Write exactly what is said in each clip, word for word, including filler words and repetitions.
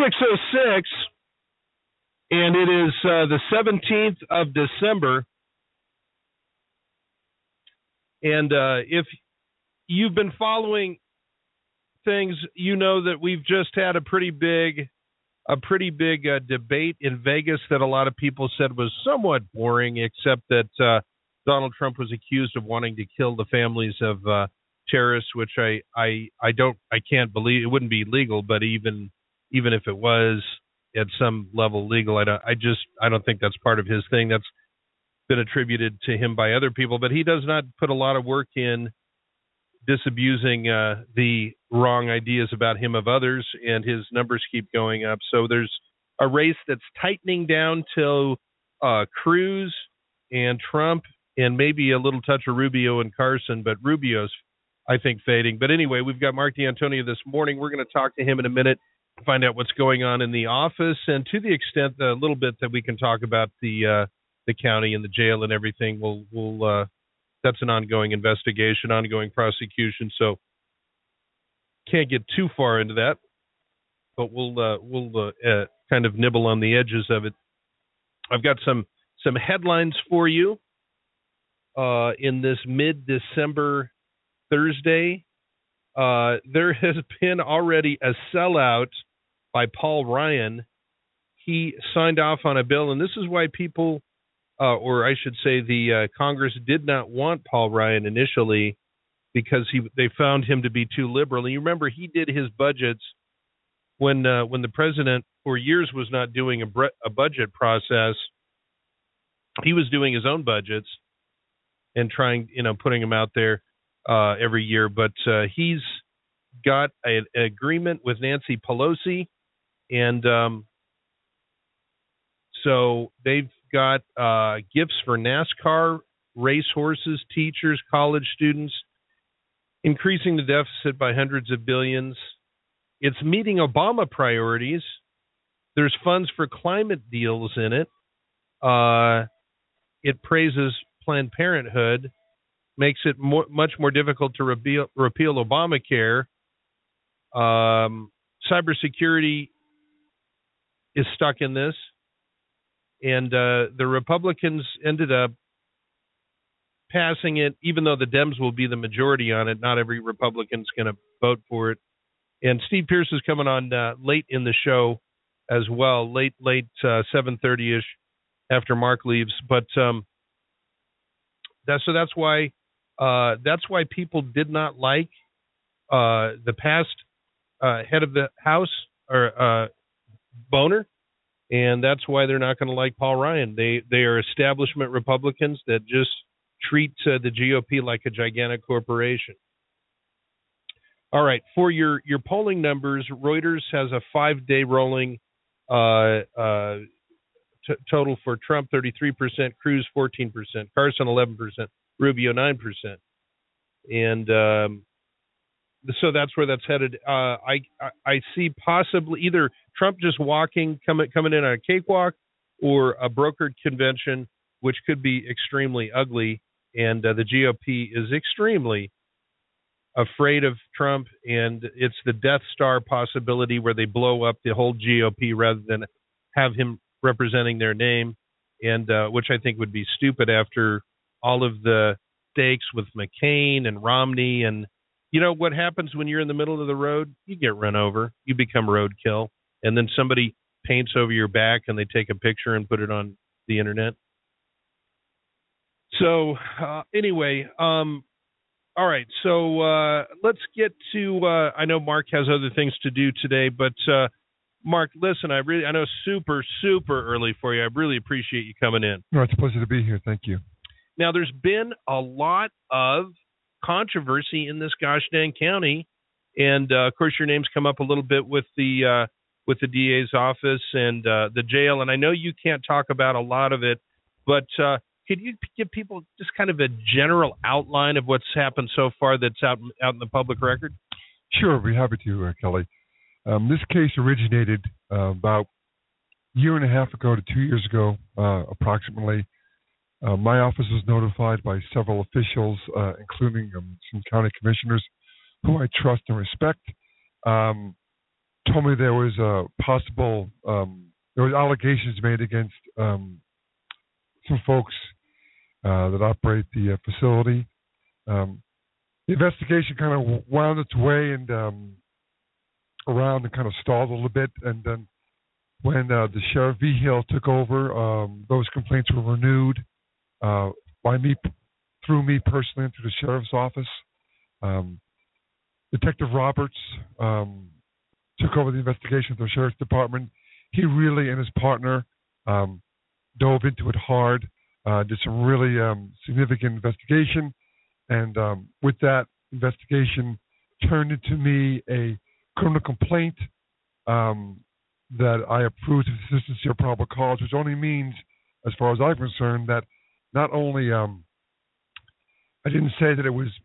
six oh six, and it is uh, the seventeenth of December. And uh, if you've been following things, you know that we've just had a pretty big, a pretty big uh, debate in Vegas that a lot of people said was somewhat boring, except that uh, Donald Trump was accused of wanting to kill the families of uh, terrorists, which I, I, I don't, I can't believe. It wouldn't be legal, but even, even if it was at some level legal, I don't, I just, I don't think that's part of his thing. That's been attributed to him by other people, but he does not put a lot of work in disabusing uh, the wrong ideas about him of others, and his numbers keep going up. So there's a race that's tightening down to uh, Cruz and Trump and maybe a little touch of Rubio and Carson, but Rubio's, I think, fading. But anyway, we've got Mark D'Antonio this morning. We're going to talk to him in a minute, find out what's going on in the office, and to the extent, a little bit that we can talk about the uh, the county and the jail and everything, we'll, we'll uh, that's an ongoing investigation, ongoing prosecution, so can't get too far into that, but we'll uh, we'll uh, uh, kind of nibble on the edges of it. I've got some some headlines for you uh, in this mid-December Thursday. Uh, there has been already a sellout by Paul Ryan. He signed off on a bill, and this is why people, uh, or I should say the uh, Congress did not want Paul Ryan initially, because he they found him to be too liberal. And you remember he did his budgets when uh, when the president for years was not doing a, bre- a budget process. He was doing his own budgets and trying, you know, putting them out there uh, every year. But uh, he's got a, an agreement with Nancy Pelosi, and um, so they've got uh, gifts for NASCAR, racehorses, teachers, college students, increasing the deficit by hundreds of billions. It's meeting Obama priorities. There's funds for climate deals in it. Uh, it praises Planned Parenthood, makes it more, much more difficult to repeal, repeal Obamacare. Um, cybersecurity is stuck in this. And uh, the Republicans ended up passing it, even though the Dems will be the majority on it. Not every Republican's going to vote for it. And Steve Pierce is coming on uh, late in the show as well, late, late uh, seven thirty-ish after Mark leaves. But um, that's, so that's why uh, that's why people did not like uh, the past uh, head of the House, or uh, Boner, and that's why they're not going to like Paul Ryan. They they are establishment Republicans that just treat uh, the G O P like a gigantic corporation. All right, for your, your polling numbers, Reuters has a five-day rolling uh, uh, t- total for Trump, thirty-three percent, Cruz, fourteen percent, Carson, eleven percent, Rubio, nine percent. And um, so that's where that's headed. Uh, I, I I see possibly either Trump just walking, coming coming in on a cakewalk, or a brokered convention, which could be extremely ugly. And uh, the G O P is extremely afraid of Trump, and it's the Death Star possibility where they blow up the whole G O P rather than have him representing their name, and uh, which I think would be stupid after all of the stakes with McCain and Romney. And you know what happens when you're in the middle of the road? You get run over. You become roadkill, and then somebody paints over your back and they take a picture and put it on the internet. So uh, anyway, um, all right. So uh, let's get to. Uh, I know Mark has other things to do today, but uh, Mark, listen. I really, I know, super, super early for you. I really appreciate you coming in. No, it's a pleasure to be here. Thank you. Now, there's been a lot of controversy in this gosh dang county, and uh, of course, your name's come up a little bit with the uh, with the D A's office and uh, the jail. And I know you can't talk about a lot of it, but uh, could you give people just kind of a general outline of what's happened so far that's out out in the public record? Sure, I'd be happy to, uh, Kelly. Um, this case originated uh, about a year and a half ago to two years ago, uh, approximately. Uh, my office was notified by several officials, uh, including um, some county commissioners who I trust and respect. Um, told me there was a possible, um, there was allegations made against um, some folks uh, that operate the uh, facility. Um, the investigation kind of wound its way and um, around and kind of stalled a little bit, and then when uh, the Sheriff Vigil took over, um, those complaints were renewed uh, by me, through me personally, into the sheriff's office. Um, Detective Roberts um, took over the investigation of the sheriff's department. He really and his partner um, dove into it hard, uh, did some really um, significant investigation, and um, with that investigation, turned into me a criminal complaint um, that I approved of sufficiency of probable cause, which only means, as far as I'm concerned, that not only um, I didn't say that it was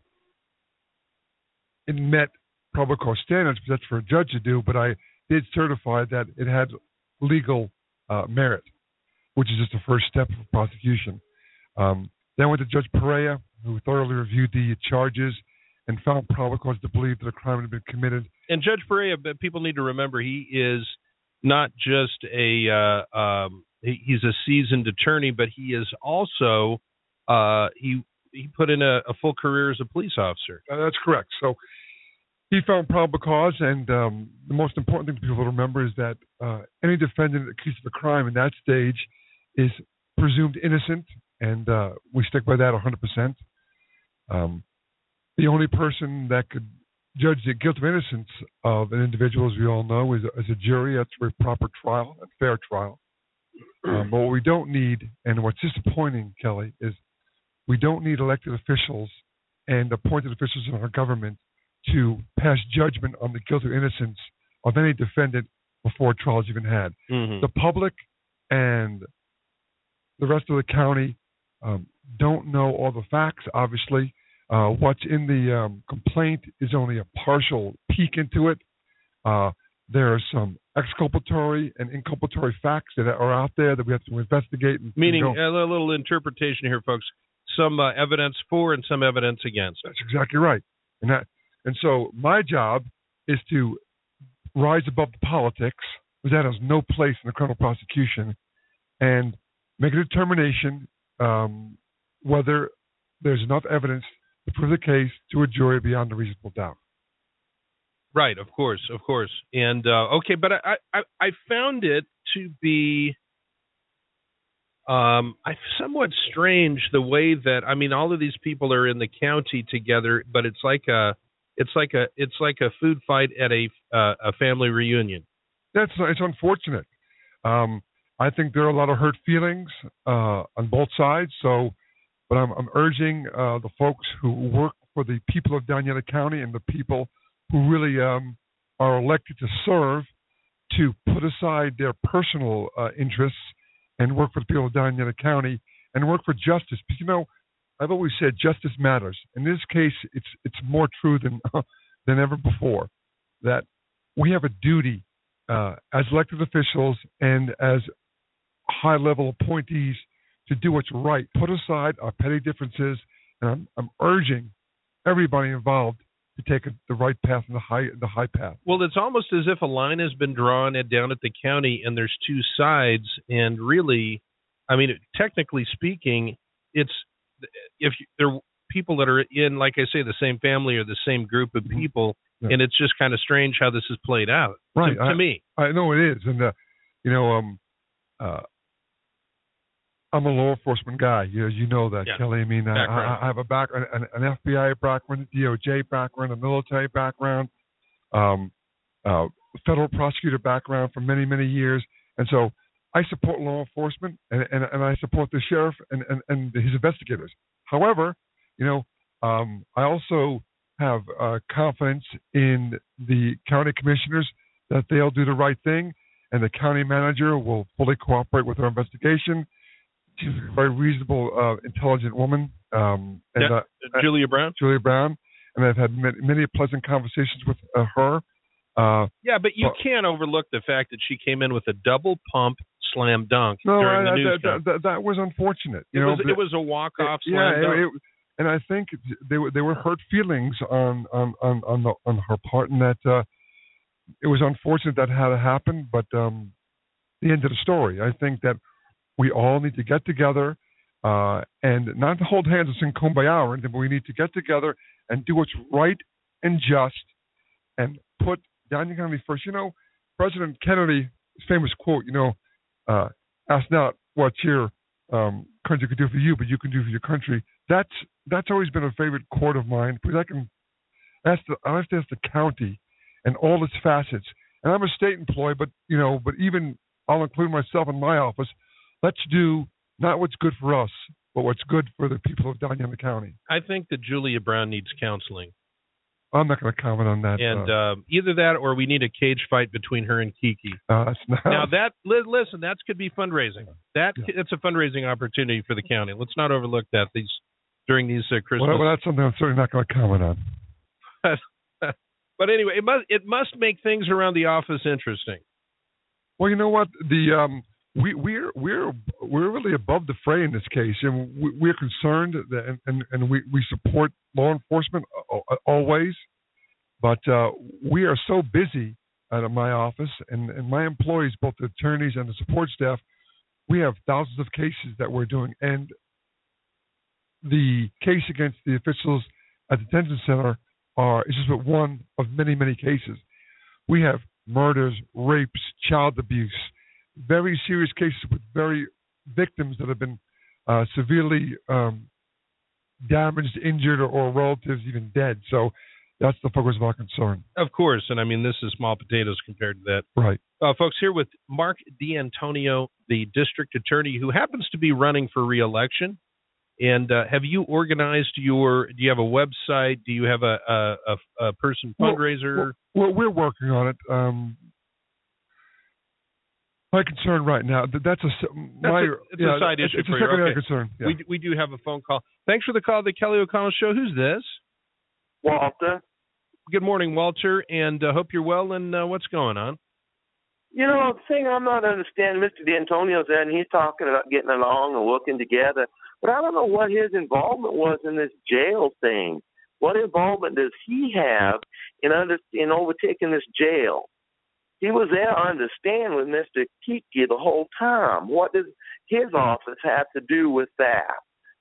it met probable cause standards, because that's for a judge to do, but I did certify that it had legal uh, merit, which is just the first step of prosecution. Um, then went to Judge Perea, who thoroughly reviewed the charges and found probable cause to believe that a crime had been committed. And Judge Perea, people need to remember, he is not just a uh, um, he, he's a seasoned attorney, but he is also uh, he he put in a, a full career as a police officer. Uh, that's correct. So he found probable cause, and um, the most important thing for people to remember is that uh, any defendant accused of a crime in that stage is presumed innocent, and uh, we stick by that one hundred percent. Um, the only person that could judge the guilt of innocence of an individual, as we all know, is as a jury. That's for a proper trial, a fair trial. Um, but what we don't need, and what's disappointing, Kelly, is we don't need elected officials and appointed officials in our government to pass judgment on the guilt or innocence of any defendant before trial is even had. Mm-hmm. The public and the rest of the county um, don't know all the facts, obviously. Uh, what's in the um, complaint is only a partial peek into it. Uh, there are some exculpatory and inculpatory facts that are out there that we have to investigate. And, Meaning, and a little interpretation here, folks. Some uh, evidence for and some evidence against. That's exactly right. And that, and so my job is to rise above the politics, because that has no place in the criminal prosecution, and make a determination um, whether there's enough evidence to prove the case to a jury beyond a reasonable doubt. Right, of course, of course. And, uh, okay, but I, I, I found it to be um, I, somewhat strange the way that, I mean, all of these people are in the county together, but it's like a, it's like a, it's like a food fight at a, uh, a family reunion. That's, it's unfortunate. Um, I think there are a lot of hurt feelings uh, on both sides, so But I'm, I'm urging uh, the folks who work for the people of Doña County and the people who really um, are elected to serve to put aside their personal uh, interests and work for the people of Doña County and work for justice. Because, you know, I've always said justice matters. In this case, it's it's more true than uh, than ever before that we have a duty uh, as elected officials and as high-level appointees to do what's right, put aside our petty differences, and I'm, I'm urging everybody involved to take a, the right path and the high the high path. Well, it's almost as if a line has been drawn at, down at the county, and there's two sides, and really, I mean, technically speaking, it's if you, there are people that are in, like I say, the same family or the same group of people, yeah. And it's just kind of strange how this is played out. Right, to, to I, me. I know it is, and uh, you know, um, uh. I'm a law enforcement guy. You, you know that, yeah. Kelly. I mean, I, I have a back, an, an F B I background, a D O J background, a military background, um, uh, federal prosecutor background for many, many years. And so I support law enforcement, and, and, and I support the sheriff and, and, and his investigators. However, you know, um, I also have uh, confidence in the county commissioners that they'll do the right thing, and the county manager will fully cooperate with our investigation. She's a very reasonable, uh, intelligent woman. Um, and, yeah, uh, Julia Brown? Julia Brown. And I've had many, many pleasant conversations with uh, her. Uh, yeah, but you well, can't overlook the fact that she came in with a double pump slam dunk no, during I, the news that, that, that, that was unfortunate. You it, know, was, it was a walk-off it, slam yeah, dunk. It, it, and I think they were, they were hurt feelings on, on, on, on, the, on her part, and that uh, it was unfortunate that had to happen, but um, the end of the story. I think that we all need to get together uh, and not to hold hands and sing Kumbaya or anything, but we need to get together and do what's right and just and put Doña County first. You know, President Kennedy's famous quote, you know, uh, ask not what your um, country could do for you, but you can do for your country. That's that's always been a favorite quote of mine, because I can ask the, I have to ask the county and all its facets. And I'm a state employee, but, you know, but even I'll include myself in my office. Let's do not what's good for us, but what's good for the people of Doña County. I think that Julia Brown needs counseling. I'm not going to comment on that. And uh, uh, either that or we need a cage fight between her and Kiki. Uh, that's not, now, that li- listen, that could be fundraising. That yeah. It's a fundraising opportunity for the county. Let's not overlook that these during these uh, Christmas. Well, well, that's something I'm certainly not going to comment on. But anyway, it must it must make things around the office interesting. Well, you know what? The um, we we're we're we're really above the fray in this case, and we, we're concerned that, and, and and we we support law enforcement always, but uh, we are so busy at my office and, and my employees, both the attorneys and the support staff. We have thousands of cases that we're doing, and the case against the officials at the detention center are is just but one of many, many cases. We have murders, rapes, child abuse, very serious cases with very victims that have been uh, severely um, damaged, injured, or, or relatives even dead. So that's the focus of our concern. Of course, and I mean, this is small potatoes compared to that. Right. Uh, folks, here with Mark D'Antonio, the district attorney who happens to be running for re-election. And uh, have you organized your? Do you have a website? Do you have a a, a, a person fundraiser? Well, well, we're working on it. Um, my concern right now that that's a my that's a, it's yeah, a side issue it's for a you. secondary Okay. concern. Yeah. We we do have a phone call. Thanks for the call, the Kelly O'Connell Show. Who's this? Walter. Good morning, Walter, and uh, hope you're well. And uh, what's going on? You know, the thing I'm not understanding, Mister D'Antonio's there, and he's talking about getting along and working together. But I don't know what his involvement was in this jail thing. What involvement does he have in under, in overtaking this jail? He was there, I understand, with Mister Kiki the whole time. What does his office have to do with that?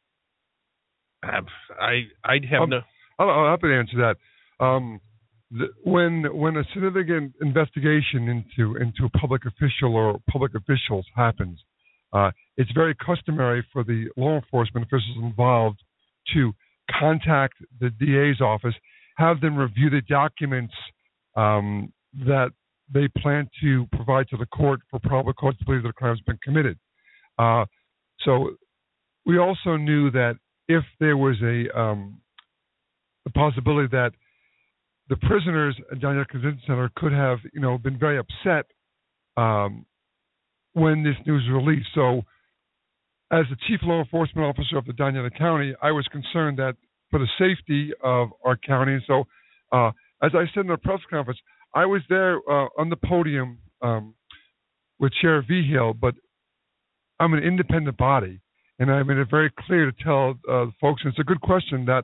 I I have um, no. I'll, I'll happy to answer that. Um, the, when when a significant investigation into into a public official or public officials happens, uh, it's very customary for the law enforcement officials involved to contact the D A's office, have them review the documents um, that they plan to provide to the court for probable cause to believe that a crime has been committed. Uh, so we also knew that if there was a um, the possibility that the prisoners at Doña Convention Center could have, you know, been very upset um, when this news was released. So, as the chief law enforcement officer of the Doña County, I was concerned that for the safety of our county. And so, uh, as I said in the press conference, I was there uh, on the podium um, with Sheriff Vigil, but I'm an independent body, and I made it very clear to tell uh, folks, and it's a good question, that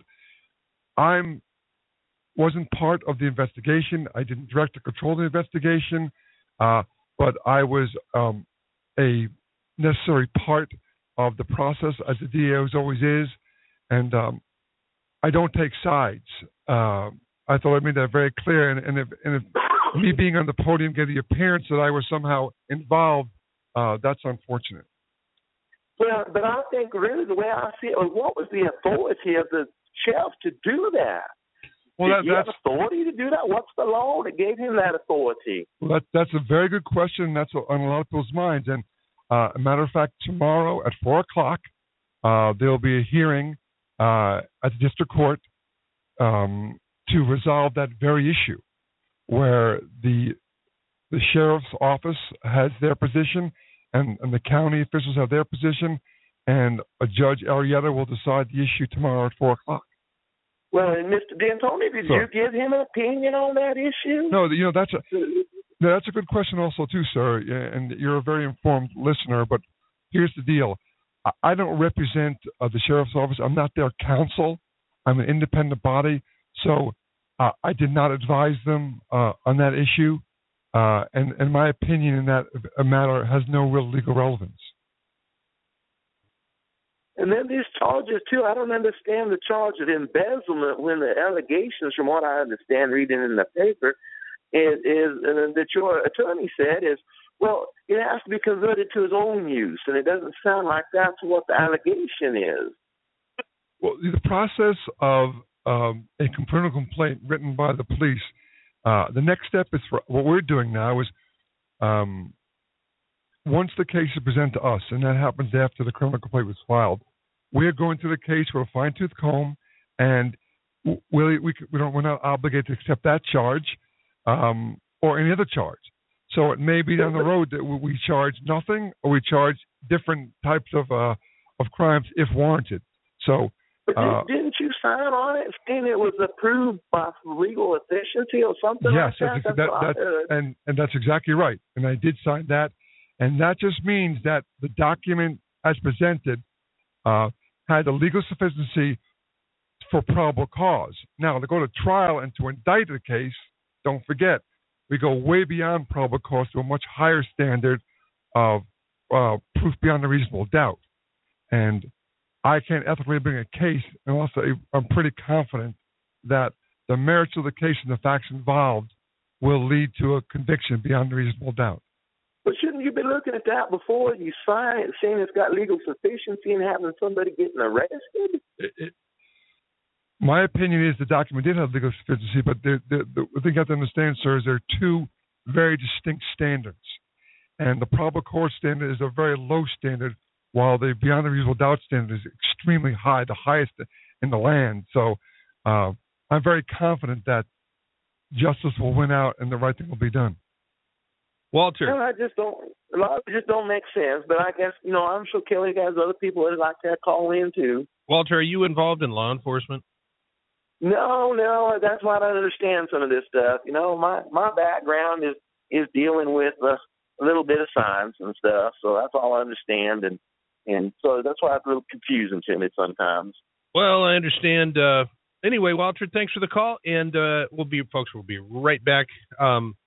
I'm wasn't part of the investigation. I didn't direct or control the investigation, uh, but I was um, a necessary part of the process, as the D A always is, and um, I don't take sides. Uh, I thought I made that very clear, and, and, if, and if me being on the podium gave the appearance that I was somehow involved, uh, that's unfortunate. Well, but I think really the way I see it, what was the authority of the sheriff to do that? Well, Did that, he that's have authority to do that? What's the law that gave him that authority? Well, that, that's a very good question. That's on a lot of people's minds. And uh, a matter of fact, tomorrow at four o'clock, uh, there will be a hearing uh, at the district court um, to resolve that very issue, where the the sheriff's office has their position and, and the county officials have their position, and a Judge Arrieta will decide the issue tomorrow at four o'clock. Well, and Mister D'Antonio, did Sir. you give him an opinion on that issue? No, you know, that's a no, that's a good question also, too, sir, and you're a very informed listener, but here's the deal. I don't represent uh, the sheriff's office. I'm not their counsel. I'm an independent body, so uh, I did not advise them uh, on that issue. uh, and, and my opinion in that matter has no real legal relevance. And then these charges, too, I don't understand the charge of embezzlement when the allegations, from what I understand reading in the paper, is, is uh, that your attorney said is, well, it has to be converted to his own use, and it doesn't sound like that's what the allegation is. Well, the process of um, a criminal complaint written by the police, uh, the next step is for what we're doing now is um, once the case is presented to us, and that happens after the criminal complaint was filed, we're going through the case with a fine-tooth comb, and we, we, we don't, we're not obligated to accept that charge um, or any other charge. So it may be down the road that we charge nothing, or we charge different types of uh, of crimes if warranted. So, but uh, didn't you sign on it, saying it was approved by legal efficiency or something yes, like that? Yes, that, that, that, and and that's exactly right. And I did sign that, and that just means that the document as presented uh, had the legal sufficiency for probable cause. Now, to go to trial and to indict the case, don't forget, we go way beyond probable cause to a much higher standard of uh, proof beyond a reasonable doubt. And I can't ethically bring a case unless I, I'm pretty confident that the merits of the case and the facts involved will lead to a conviction beyond a reasonable doubt. But shouldn't you be looking at that before you sign it, saying it's got legal sufficiency and having somebody getting arrested? It, it, My opinion is the document did have legal sufficiency, but the, the, the thing you have to understand, sir, is there are two very distinct standards. And the probable cause standard is a very low standard, while the beyond a reasonable doubt standard is extremely high, the highest in the land. So uh, I'm very confident that justice will win out and the right thing will be done. Walter. Well, I just don't, a lot of it just don't make sense, but I guess, you know, I'm sure Kelly has other people that like that call in too. Walter, are you involved in law enforcement? No, no, that's why I don't understand some of this stuff. You know, my, my background is, is dealing with a, a little bit of science and stuff, so that's all I understand, and, and so that's why it's a little confusing to me sometimes. Well, I understand. Uh, anyway, Walter, thanks for the call, and uh, we'll be, folks, we'll be right back. Um,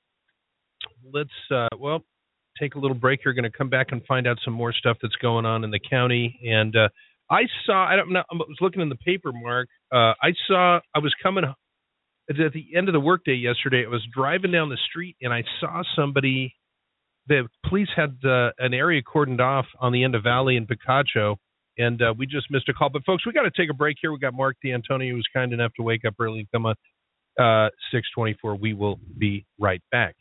let's, uh, well, take a little break here. We're going to come back and find out some more stuff that's going on in the county, and uh, I saw, I don't know, I was looking in the paper, Mark. Uh, I saw, I was coming at the end of the workday yesterday. I was driving down the street and I saw somebody, the police had uh, an area cordoned off on the end of Valley and Picacho, and uh, we just missed a call. But folks, we got to take a break here. We got Mark D'Antonio, who was kind enough to wake up early and come on uh, six twenty-four. We will be right back.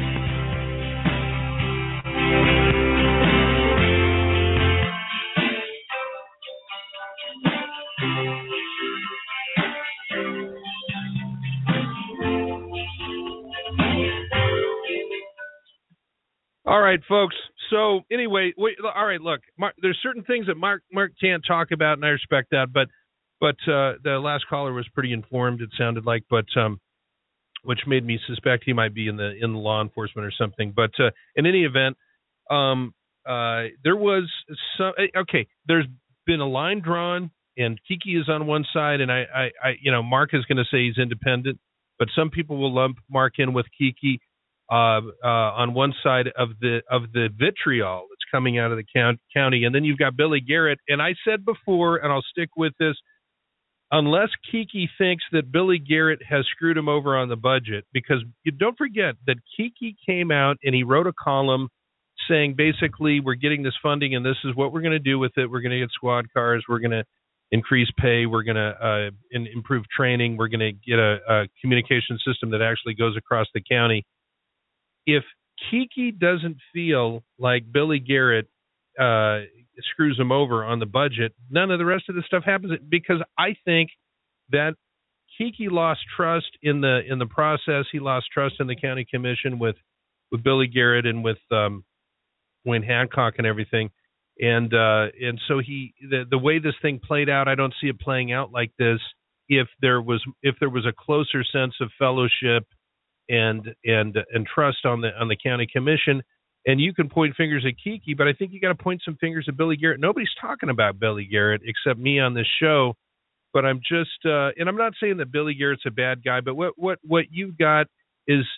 All right, folks. So anyway, wait, all right. Look, Mark, there's certain things that Mark Mark can't talk about, and I respect that. But but uh, the last caller was pretty informed. It sounded like, but um, which made me suspect he might be in the in the law enforcement or something. But uh, in any event, um, uh, there was some. Okay, there's been a line drawn, and Kiki is on one side, and I, I, I you know, Mark is going to say he's independent, but some people will lump Mark in with Kiki. Uh, uh, on one side of the of the vitriol that's coming out of the count, county, and then you've got Billy Garrett. And I said before, and I'll stick with this, unless Kiki thinks that Billy Garrett has screwed him over on the budget, because you don't forget that Kiki came out and he wrote a column saying basically we're getting this funding and this is what we're going to do with it. We're going to get squad cars. We're going to increase pay. We're going to uh, in, improve training. We're going to get a, a communication system that actually goes across the county. If Kiki doesn't feel like Billy Garrett uh, screws him over on the budget, none of the rest of the stuff happens, because I think that Kiki lost trust in the in the process. He lost trust in the county commission with, with Billy Garrett and with um, Wayne Hancock and everything. And uh, and so he the, the way this thing played out, I don't see it playing out like this if there was if there was a closer sense of fellowship and and and trust on the on the county commission. And you can point fingers at Kiki, but I think you got to point some fingers at Billy Garrett. Nobody's talking about Billy Garrett except me on this show. But I'm just uh, and I'm not saying that Billy Garrett's a bad guy, but what what what you've got is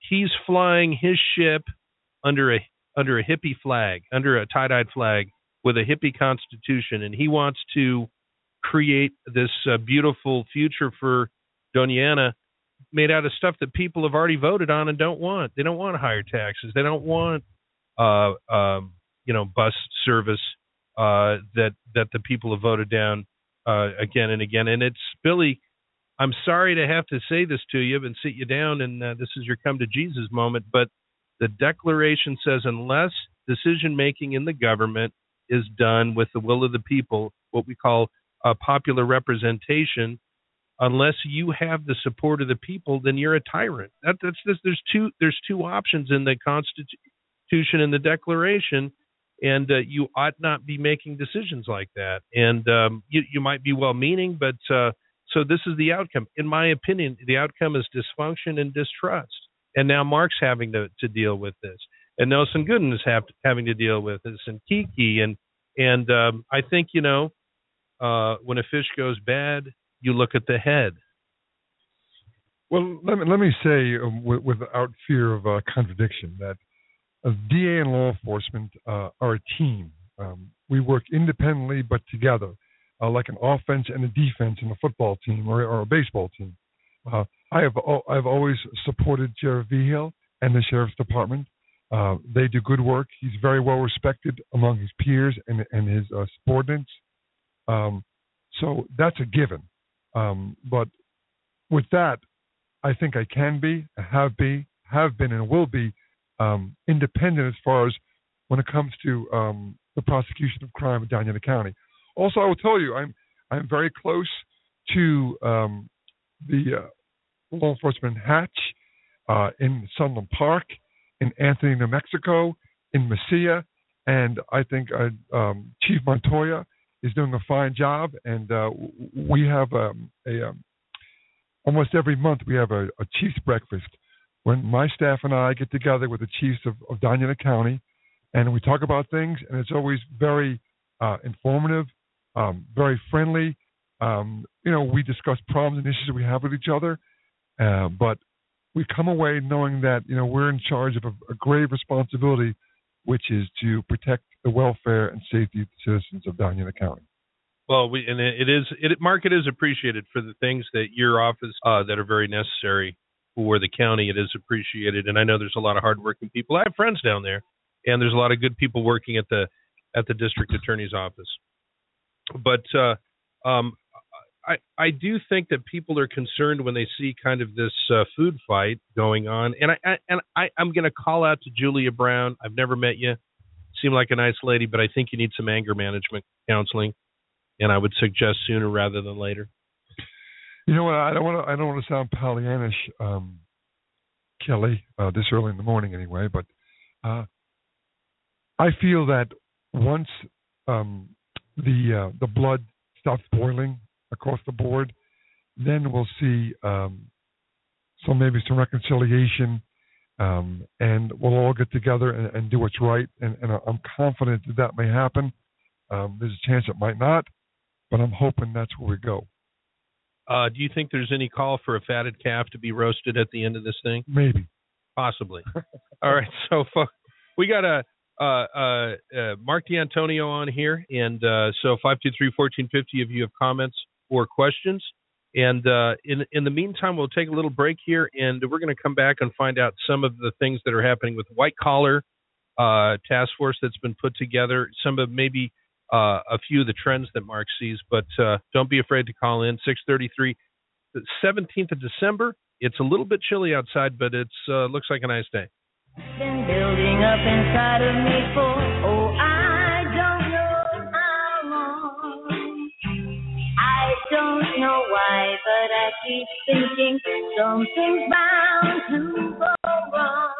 he's flying his ship under a under a hippie flag, under a tie-dyed flag with a hippie constitution, and he wants to create this uh, beautiful future for Doña Ana made out of stuff that people have already voted on and don't want. They don't want higher taxes. They don't want, uh, um, you know, bus service uh, that that the people have voted down uh, again and again. And it's, Billy, I'm sorry to have to say this to you and sit you down, and uh, this is your come to Jesus moment, but the Declaration says unless decision-making in the government is done with the will of the people, what we call uh, popular representation, unless you have the support of the people, then you're a tyrant. That, that's this. There's two. There's two options in the Constitution and the Declaration, and uh, you ought not be making decisions like that. And um, you, you might be well-meaning, but uh, so this is the outcome. In my opinion, the outcome is dysfunction and distrust. And now Mark's having to, to deal with this, and Nelson Gooden is have, having to deal with this, and Kiki, and and um, I think you know uh, when a fish goes bad, you look at the head. Well, let me let me say um, w- without fear of uh, contradiction that uh, D A and law enforcement uh, are a team. Um, we work independently but together, uh, like an offense and a defense in a football team or, or a baseball team. Uh, I have I've always supported Sheriff Vigil and the Sheriff's Department. Uh, they do good work. He's very well respected among his peers and and his uh, subordinates. Um, so that's a given. Um, but with that, I think I can be, have be, have been, and will be um, independent as far as when it comes to um, the prosecution of crime in Doña Ana County. Also, I will tell you, I'm I'm very close to um, the uh, law enforcement hatch uh, in Sunland Park, in Anthony, New Mexico, in Mesilla, and I think uh, um, Chief Montoya is doing a fine job. And uh, we have um, a um, almost every month we have a, a chief's breakfast when my staff and I get together with the chiefs of, of Doña Ana County, and we talk about things, and it's always very uh, informative, um, very friendly. Um, you know, we discuss problems and issues we have with each other. Uh, but we come away knowing that, you know, we're in charge of a, a grave responsibility, which is to protect the welfare and safety of the citizens of Doña Ana County. Well, we and it is it Mark, it is appreciated for the things that your office uh, that are very necessary for the county. It is appreciated, and I know there's a lot of hardworking people. I have friends down there, and there's a lot of good people working at the at the district attorney's office. But uh, um, I, I do think that people are concerned when they see kind of this uh, food fight going on. And, I, I, and I, I'm going to call out to Julia Brown. I've never met you. Seem like a nice lady, but I think you need some anger management counseling. And I would suggest sooner rather than later. You know what? I don't want to. I don't want to sound Pollyannish, um, Kelly. Uh, this early in the morning, anyway. But uh, I feel that once um, the uh, the blood stops boiling across the board, then we'll see um, some maybe some reconciliation, um, and we'll all get together and, and do what's right. And, and I'm confident that that may happen. Um, there's a chance it might not, but I'm hoping that's where we go. Uh, do you think there's any call for a fatted calf to be roasted at the end of this thing? Maybe. Possibly. All right. So we got a uh, uh, uh, Mark D'Antonio on here, and uh, so five two three, one four five zero if you have comments or questions. And uh, in in the meantime, we'll take a little break here, and we're going to come back and find out some of the things that are happening with White Collar uh, Task Force that's been put together, some of maybe uh, a few of the trends that Mark sees. But uh, don't be afraid to call in, six thirty-three, the seventeenth of December. It's a little bit chilly outside, but it uh, looks like a nice day. Been building up inside of me for, oh, I don't know how long. I don't know why, but I keep thinking something's bound to go wrong.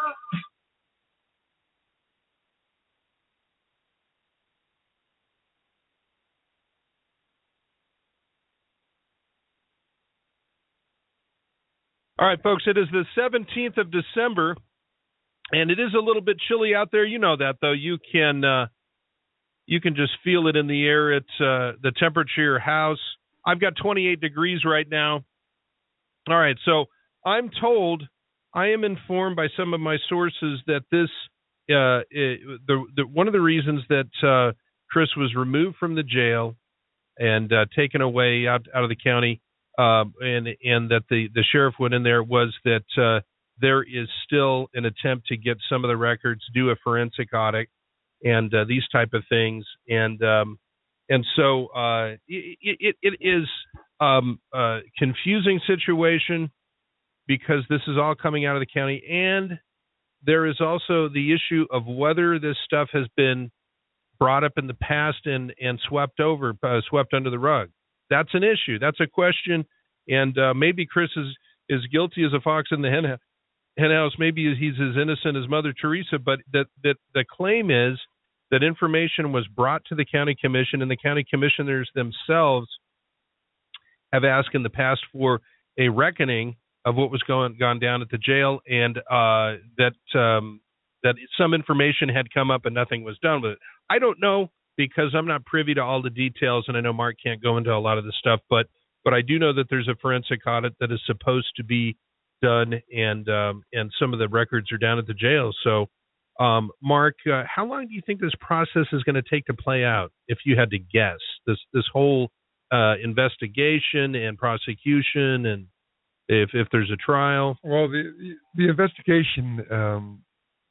All right, folks, it is the seventeenth of December, and it is a little bit chilly out there. You know that, though. You can uh, you can just feel it in the air. It's uh, the temperature of your house. I've got twenty-eight degrees right now. All right, so I'm told I am informed by some of my sources that this uh, it, the, the one of the reasons that uh, Chris was removed from the jail and uh, taken away out out of the county, uh, and and that the, the sheriff went in there was that uh, there is still an attempt to get some of the records, do a forensic audit, and uh, these type of things, and um, and so uh, it, it, it is um, a confusing situation because this is all coming out of the county, and there is also the issue of whether this stuff has been brought up in the past and, and swept over, uh, swept under the rug. That's an issue. That's a question, and uh, maybe Chris is, is guilty as a fox in the hen, hen house. Maybe he's as innocent as Mother Teresa, but that, that the claim is that information was brought to the county commission, and the county commissioners themselves have asked in the past for a reckoning of what was going gone down at the jail, and uh, that um, that some information had come up and nothing was done with it. I don't know because I'm not privy to all the details, and I know Mark can't go into a lot of the stuff, but but I do know that there's a forensic audit that is supposed to be done, and um, and some of the records are down at the jail. So, um, Mark, uh, how long do you think this process is going to take to play out, if you had to guess, this this whole uh, investigation and prosecution, and if if there's a trial? Well, the the investigation, um,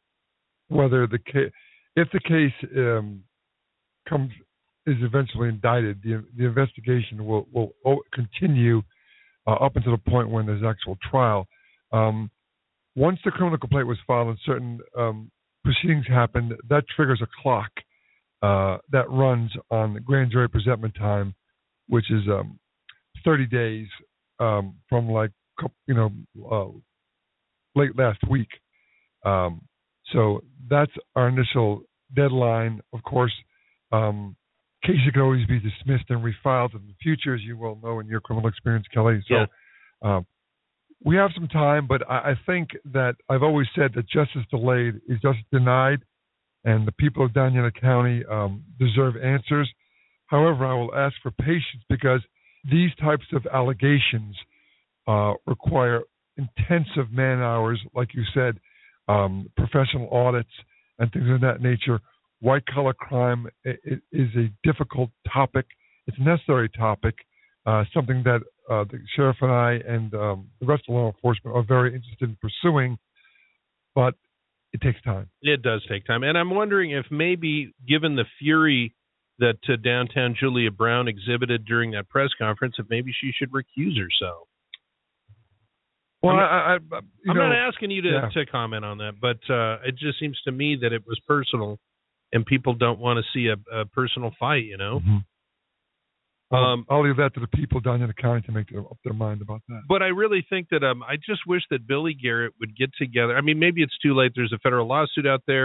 whether the case, if the case um, comes is eventually indicted, the the investigation will will continue uh, up until the point when there's actual trial. Um, once the criminal complaint was filed and certain um, proceedings happened, that triggers a clock uh, that runs on the grand jury presentment time, which is um, thirty days um, from like you know uh, late last week. Um, so that's our initial deadline. Of course, um, cases can always be dismissed and refiled in the future, as you well know in your criminal experience, Kelly. So. Yeah. Um, We have some time, but I, I think that I've always said that justice delayed is justice denied, and the people of Doña County um, deserve answers. However, I will ask for patience because these types of allegations uh, require intensive man hours, like you said, um, professional audits, and things of that nature. White-collar crime it, it is a difficult topic. It's a necessary topic, uh, something that Uh, the sheriff and I and um, the rest of law enforcement are very interested in pursuing, but it takes time. It does take time. And I'm wondering if maybe, given the fury that uh, downtown Julia Brown exhibited during that press conference, if maybe she should recuse herself. Well, I'm, I, I, I, you I'm know, not asking you to, yeah. to comment on that, but uh, it just seems to me that it was personal, and people don't want to see a, a personal fight, you know? Mm-hmm. Well, Um, I'll leave that to the people down in the county to make their, up their mind about that. But I really think that um, I just wish that Billy Garrett would get together. I mean, maybe it's too late. There's a federal lawsuit out there,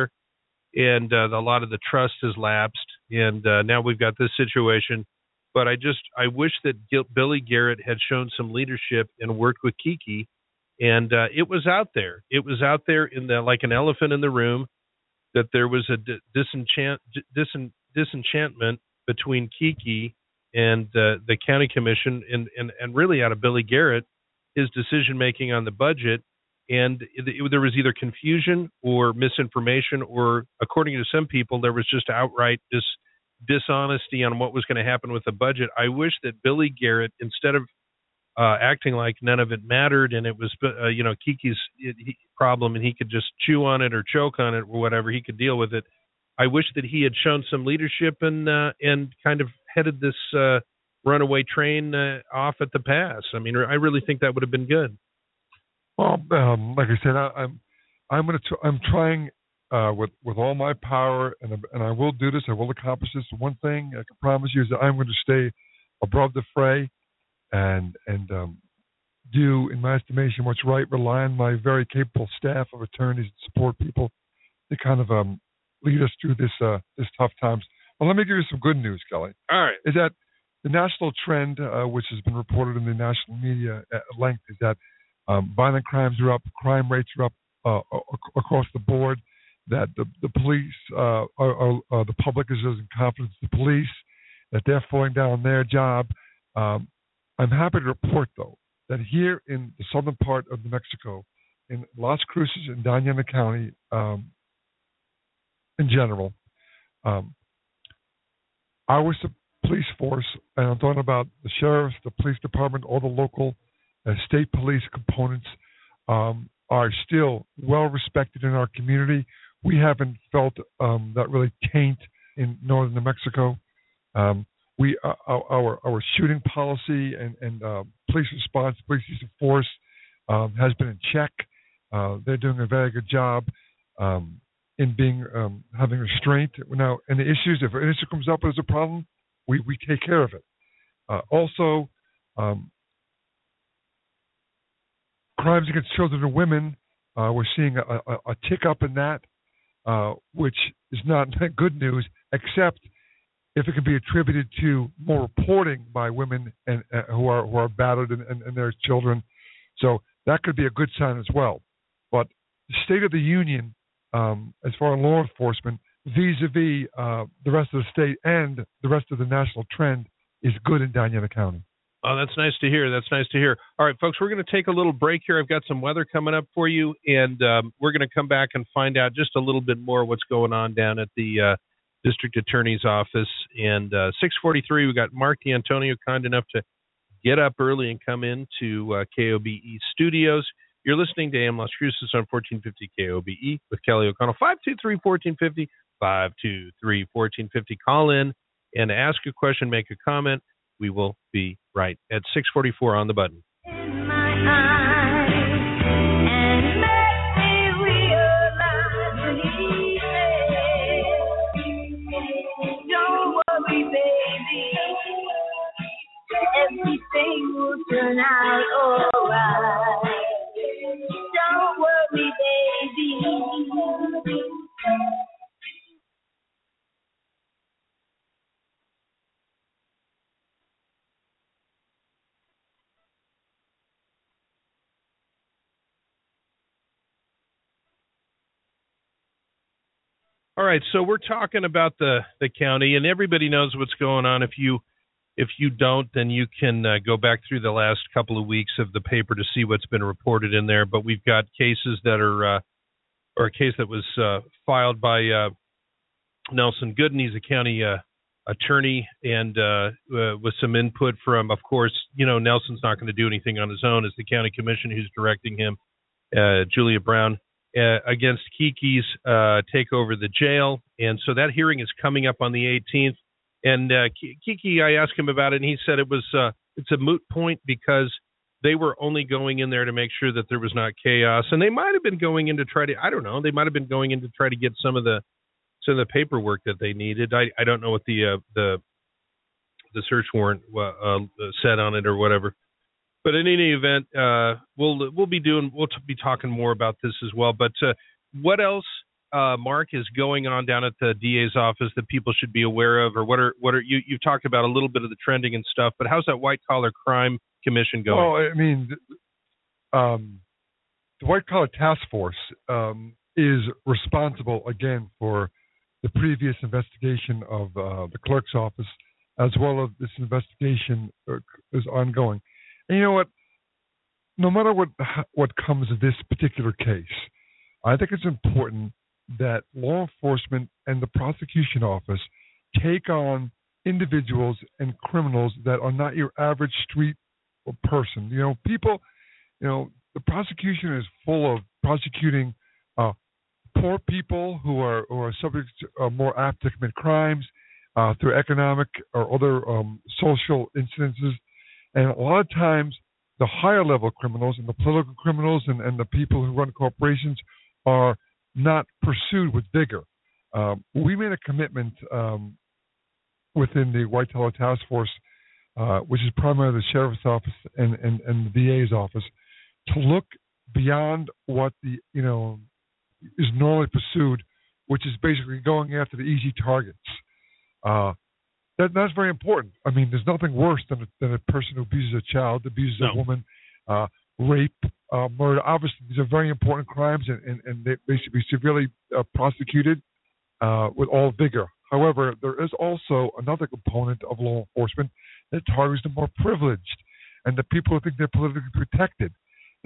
and uh, a lot of the trust has lapsed, and uh, now we've got this situation. But I just I wish that Gil- Billy Garrett had shown some leadership and worked with Kiki, and uh, it was out there. It was out there in the like an elephant in the room that there was a d- disenchant dis- disenchantment between Kiki and uh, the county commission, and, and, and really out of Billy Garrett, his decision-making on the budget. And it, it, there was either confusion or misinformation, or according to some people, there was just outright dis, dishonesty on what was going to happen with the budget. I wish that Billy Garrett, instead of uh, acting like none of it mattered and it was, uh, you know, Kiki's he, problem and he could just chew on it or choke on it or whatever, he could deal with it. I wish that he had shown some leadership and uh, and kind of headed this uh, runaway train uh, off at the pass. I mean, I really think that would have been good. Well, um, like I said, I, I'm I'm going to tr- I'm trying uh, with with all my power, and and I will do this. I will accomplish this. One thing I can promise you is that I'm going to stay above the fray, and and um, do, in my estimation, what's right. Rely on my very capable staff of attorneys and support people to kind of um, lead us through this uh, this tough times. Well, let me give you some good news, Kelly. All right. Is that the national trend, uh, which has been reported in the national media at length, is that um, violent crimes are up, crime rates are up uh, across the board, that the, the police, uh, are, are, are, the public is losing confidence in the police, that they're falling down on their job. Um, I'm happy to report, though, that here in the southern part of New Mexico, in Las Cruces and Doña Ana County um, in general, um, our police force, and I'm talking about the sheriffs, the police department, all the local uh, state police components, um, are still well respected in our community. We haven't felt um, that really taint in northern New Mexico. Um, we uh, our our shooting policy and and uh, police response, police use of force um, has been in check. Uh, they're doing a very good job um, in being um, having restraint. Now, and the issues, if an issue comes up as a problem, we we take care of it. Uh, also, um, crimes against children and women, uh, we're seeing a, a, a tick up in that, uh, which is not good news, except if it can be attributed to more reporting by women and uh, who are who are battered and, and, and their children. So that could be a good sign as well. But the state of the union, um, as far as law enforcement, vis-a-vis uh, the rest of the state and the rest of the national trend, is good in Doña Ana County. Oh, that's nice to hear. That's nice to hear. All right, folks, we're going to take a little break here. I've got some weather coming up for you, and um, we're going to come back and find out just a little bit more what's going on down at the uh, district attorney's office. And uh, six forty-three, we got Mark D'Antonio kind enough to get up early and come in to uh, K O B E Studios. You're listening to A M Las Cruces on fourteen fifty K O B E with Kelly O'Connell. five two three, one four five zero, five two three, one four five zero. Call in and ask a question, make a comment. We will be right at six forty-four on the button. In my eyes, and make me realize when he says, don't worry, baby, everything will turn out all right. Don't worry, baby. All right, so we're talking about the, the county, and everybody knows what's going on. If you if you don't, then you can uh, go back through the last couple of weeks of the paper to see what's been reported in there. But we've got cases that are, uh, or a case that was uh, filed by uh, Nelson Gooden. He's a county uh, attorney, and uh, uh, with some input from, of course, you know, Nelson's not going to do anything on his own. As the county commission who's directing him, uh, Julia Brown. Uh, against Kiki's uh, take over the jail. And so that hearing is coming up on the eighteenth. And uh, Kiki, I asked him about it, and he said it was uh, it's a moot point because they were only going in there to make sure that there was not chaos. And they might have been going in to try to, I don't know, they might have been going in to try to get some of the some of the paperwork that they needed. I, I don't know what the uh, the the search warrant uh, said on it or whatever. But in any event, uh, we'll we'll be doing we'll t- be talking more about this as well. But uh, what else, uh, Mark, is going on down at the D A's office that people should be aware of, or what are what are you you've talked about a little bit of the trending and stuff? But how's that white collar crime commission going? Well, I mean, um, the white collar task force um, is responsible again for the previous investigation of uh, the clerk's office, as well as this investigation uh, is ongoing. And you know what? No matter what what comes of this particular case, I think it's important that law enforcement and the prosecution office take on individuals and criminals that are not your average street person. You know, people, you know, the prosecution is full of prosecuting uh, poor people who are who are subject to uh, more apt to commit crimes uh, through economic or other um, social incidences. And a lot of times, the higher level criminals and the political criminals and, and the people who run corporations are not pursued with vigor. Um, we made a commitment um, within the White Collar Task Force, uh, which is primarily the Sheriff's Office and, and, and the D A's office, to look beyond what the you know is normally pursued, which is basically going after the easy targets. Uh, That, that's very important. I mean, there's nothing worse than a, than a person who abuses a child, abuses no. a woman, uh, rape, uh, murder. Obviously, these are very important crimes, and, and, and they, they should be severely uh, prosecuted uh, with all vigor. However, there is also another component of law enforcement that targets the more privileged and the people who think they're politically protected. Now,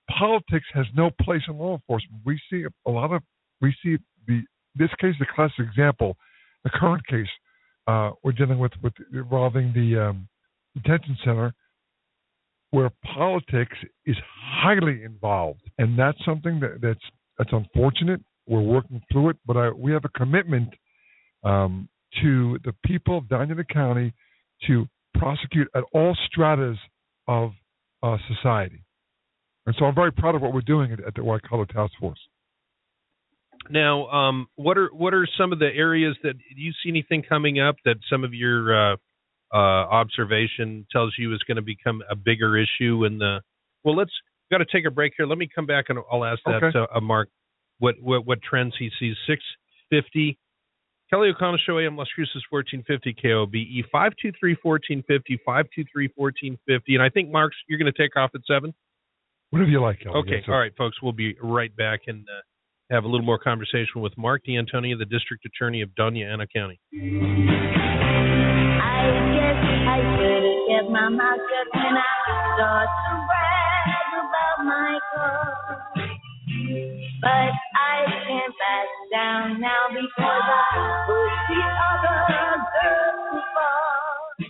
politics has no place in law enforcement. We see a lot of we see the this case, the classic example, the current case uh, we're dealing with, with involving the um, detention center, where politics is highly involved, and that's something that, that's that's unfortunate. We're working through it, but I, we have a commitment um, to the people of Diana County to prosecute at all stratas of uh, society. And so I'm very proud of what we're doing at, at the White Collar Task Force. Now, um, what are what are some of the areas that do you see anything coming up that some of your uh, uh, observation tells you is going to become a bigger issue in the? Well, let's got to take a break here. Let me come back and I'll ask that okay. to uh, Mark. What, what what trends he sees? six fifty Kelly O'Connell Show, A M Las Cruces, fourteen fifty K O B E, five two three, one four five zero, five two three, one four five zero. And I think, Mark, you're going to take off at seven? Whatever you like, Kelly. Okay, all right, folks. We'll be right back and uh, have a little more conversation with Mark D'Antonio, the District Attorney of Doña Ana County. I guess I should have kept my mouth shut when I start to brag about my cause. But I can't back down now because I pushed the other girl too far.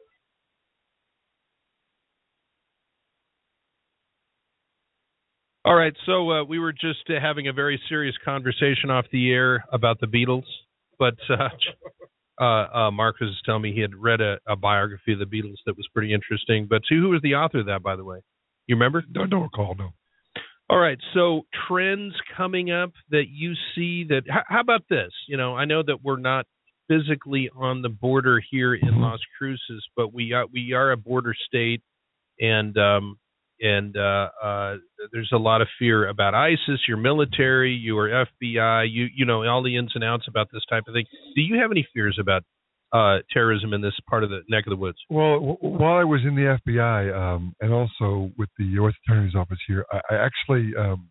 All right, so uh, we were just uh, having a very serious conversation off the air about the Beatles, but uh, uh, uh, Mark was telling me he had read a, a biography of the Beatles that was pretty interesting. But who was the author of that, by the way? You remember? No, don't recall, no. All right, so trends coming up that you see that, how, how about this? You know, I know that we're not physically on the border here in Las Cruces, but we are, we are a border state, and um, and uh, uh, there's a lot of fear about ISIS, your military, your F B I, you you know, all the ins and outs about this type of thing. Do you have any fears about uh, terrorism in this part of the neck of the woods? Well, w- while I was in the F B I um, and also with the U S Attorney's Office here, I, I actually um,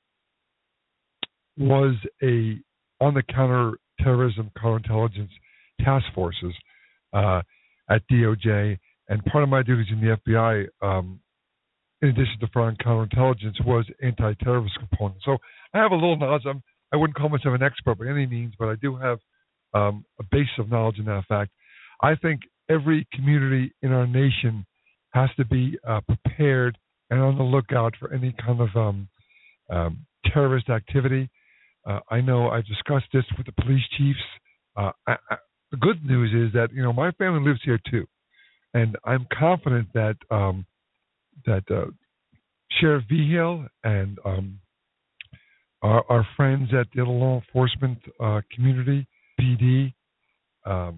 was a on the counterterrorism, counterintelligence task forces uh, at D O J, and part of my duties in the F B I, um, in addition to foreign counterintelligence, was anti-terrorist component. So I have a little knowledge. I'm, I wouldn't call myself an expert by any means, but I do have um, a base of knowledge in that fact. I think every community in our nation has to be uh, prepared and on the lookout for any kind of um, um, terrorist activity. Uh, I know I've discussed this with the police chiefs. Uh, I, I, the good news is that, you know, my family lives here too, and I'm confident that um, that uh, Sheriff Vigil and um, our, our friends at the law enforcement uh, community, P D, um,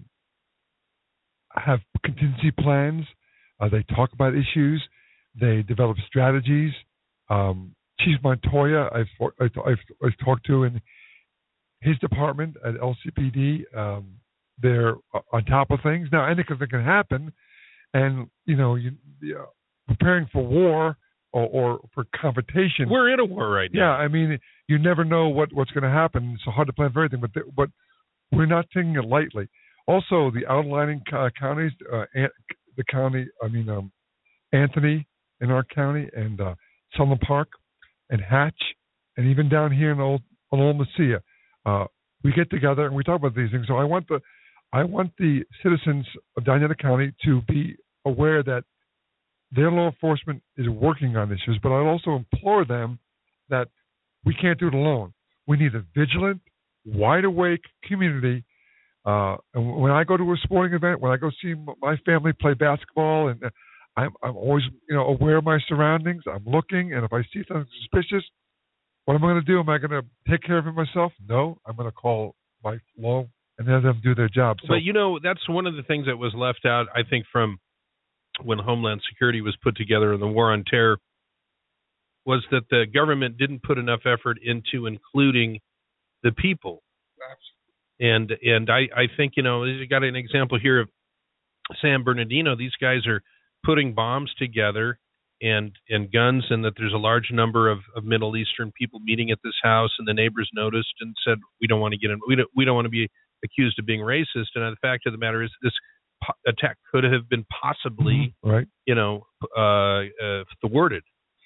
have contingency plans. Uh, they talk about issues. They develop strategies. Um, Chief Montoya, I've, I've, I've talked to in his department at L C P D. Um, they're on top of things. Now, anything can happen, and you know, you, you uh, preparing for war or, or for confrontation. We're in a war right now. Yeah, I mean, you never know what, what's going to happen. It's so hard to plan for everything, but th- but we're not taking it lightly. Also, the outlining uh, counties, uh, An- the county, I mean, um, Anthony in our county, and uh, Sutherland Park, and Hatch, and even down here in Old, in Old Mesilla, uh, we get together and we talk about these things. So I want the, I want the citizens of Diana County to be aware that their law enforcement is working on issues, but I also implore them that we can't do it alone. We need a vigilant, wide-awake community. Uh, and when I go to a sporting event, when I go see my family play basketball, and I'm, I'm always, you know, aware of my surroundings. I'm looking, and if I see something suspicious, what am I going to do? Am I going to take care of it myself? No, I'm going to call my law and have them do their job. So, but, you know, that's one of the things that was left out, I think, from when Homeland Security was put together in the war on terror, was that the government didn't put enough effort into including the people. And and I, I think, you know, you got an example here of San Bernardino. These guys are putting bombs together and and guns, and that there's a large number of, of Middle Eastern people meeting at this house, and the neighbors noticed and said, we don't want to get in, we don't we don't want to be accused of being racist. And the fact of the matter is, this attack could have been possibly, right, you know, uh, uh, thwarted.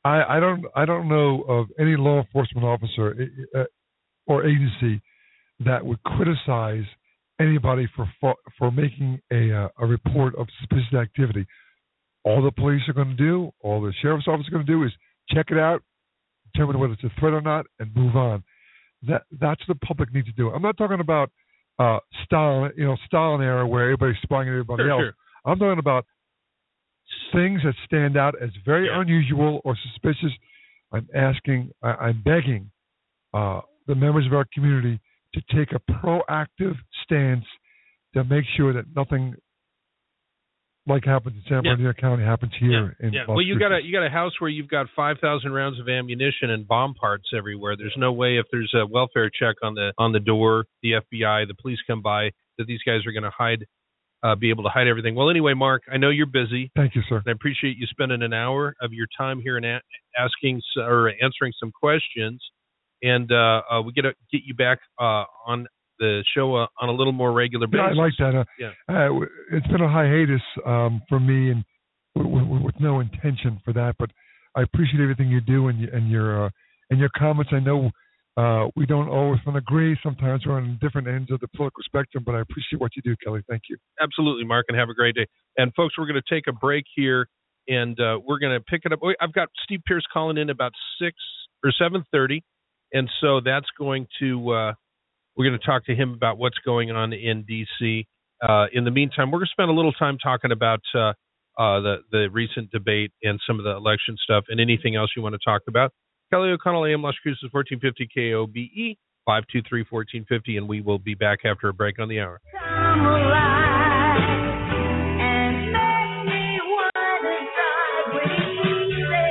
I, I don't I don't know of any law enforcement officer uh, or agency that would criticize anybody for for, for making a uh, a report of suspicious activity. All the police are going to do, all the sheriff's office are going to do is check it out, determine whether it's a threat or not, and move on. That that's what the public needs to do. I'm not talking about uh, Stalin, you know, Stalin era where everybody's spying on everybody sure, else. Sure. I'm talking about things that stand out as very yeah. unusual or suspicious. I'm asking, I, I'm begging uh, the members of our community to take a proactive stance to make sure that nothing like happens in San Bernardino yeah. County happens here yeah. in yeah. Las Well, you Cruces. got a you got a house where you've got five thousand rounds of ammunition and bomb parts everywhere. There's no way if there's a welfare check on the on the door, the F B I, the police come by, that these guys are going to hide, uh, be able to hide everything. Well, anyway, Mark, I know you're busy. Thank you, sir. And I appreciate you spending an hour of your time here and a- asking or answering some questions. And uh, uh, we get to get you back uh, on the show uh, on a little more regular basis. Yeah, I like that. Uh, yeah. Uh, it's been a hiatus um, for me, and w- w- with no intention for that. But I appreciate everything you do and, y- and your uh, and your comments. I know uh, we don't always want to agree. Sometimes we're on different ends of the political spectrum, but I appreciate what you do, Kelly. Thank you. Absolutely, Mark, and have a great day. And folks, we're going to take a break here, and uh, we're going to pick it up. I've got Steve Pierce calling in about six or seven thirty, and so that's going to. Uh, We're going to talk to him about what's going on in D C. Uh, in the meantime, we're going to spend a little time talking about uh, uh, the, the recent debate and some of the election stuff and anything else you want to talk about. Kelly O'Connell, A M Las Cruces, fourteen fifty K O B E, five two three, one four five zero, and we will be back after a break on the hour. Come alive and make me wanna die crazy.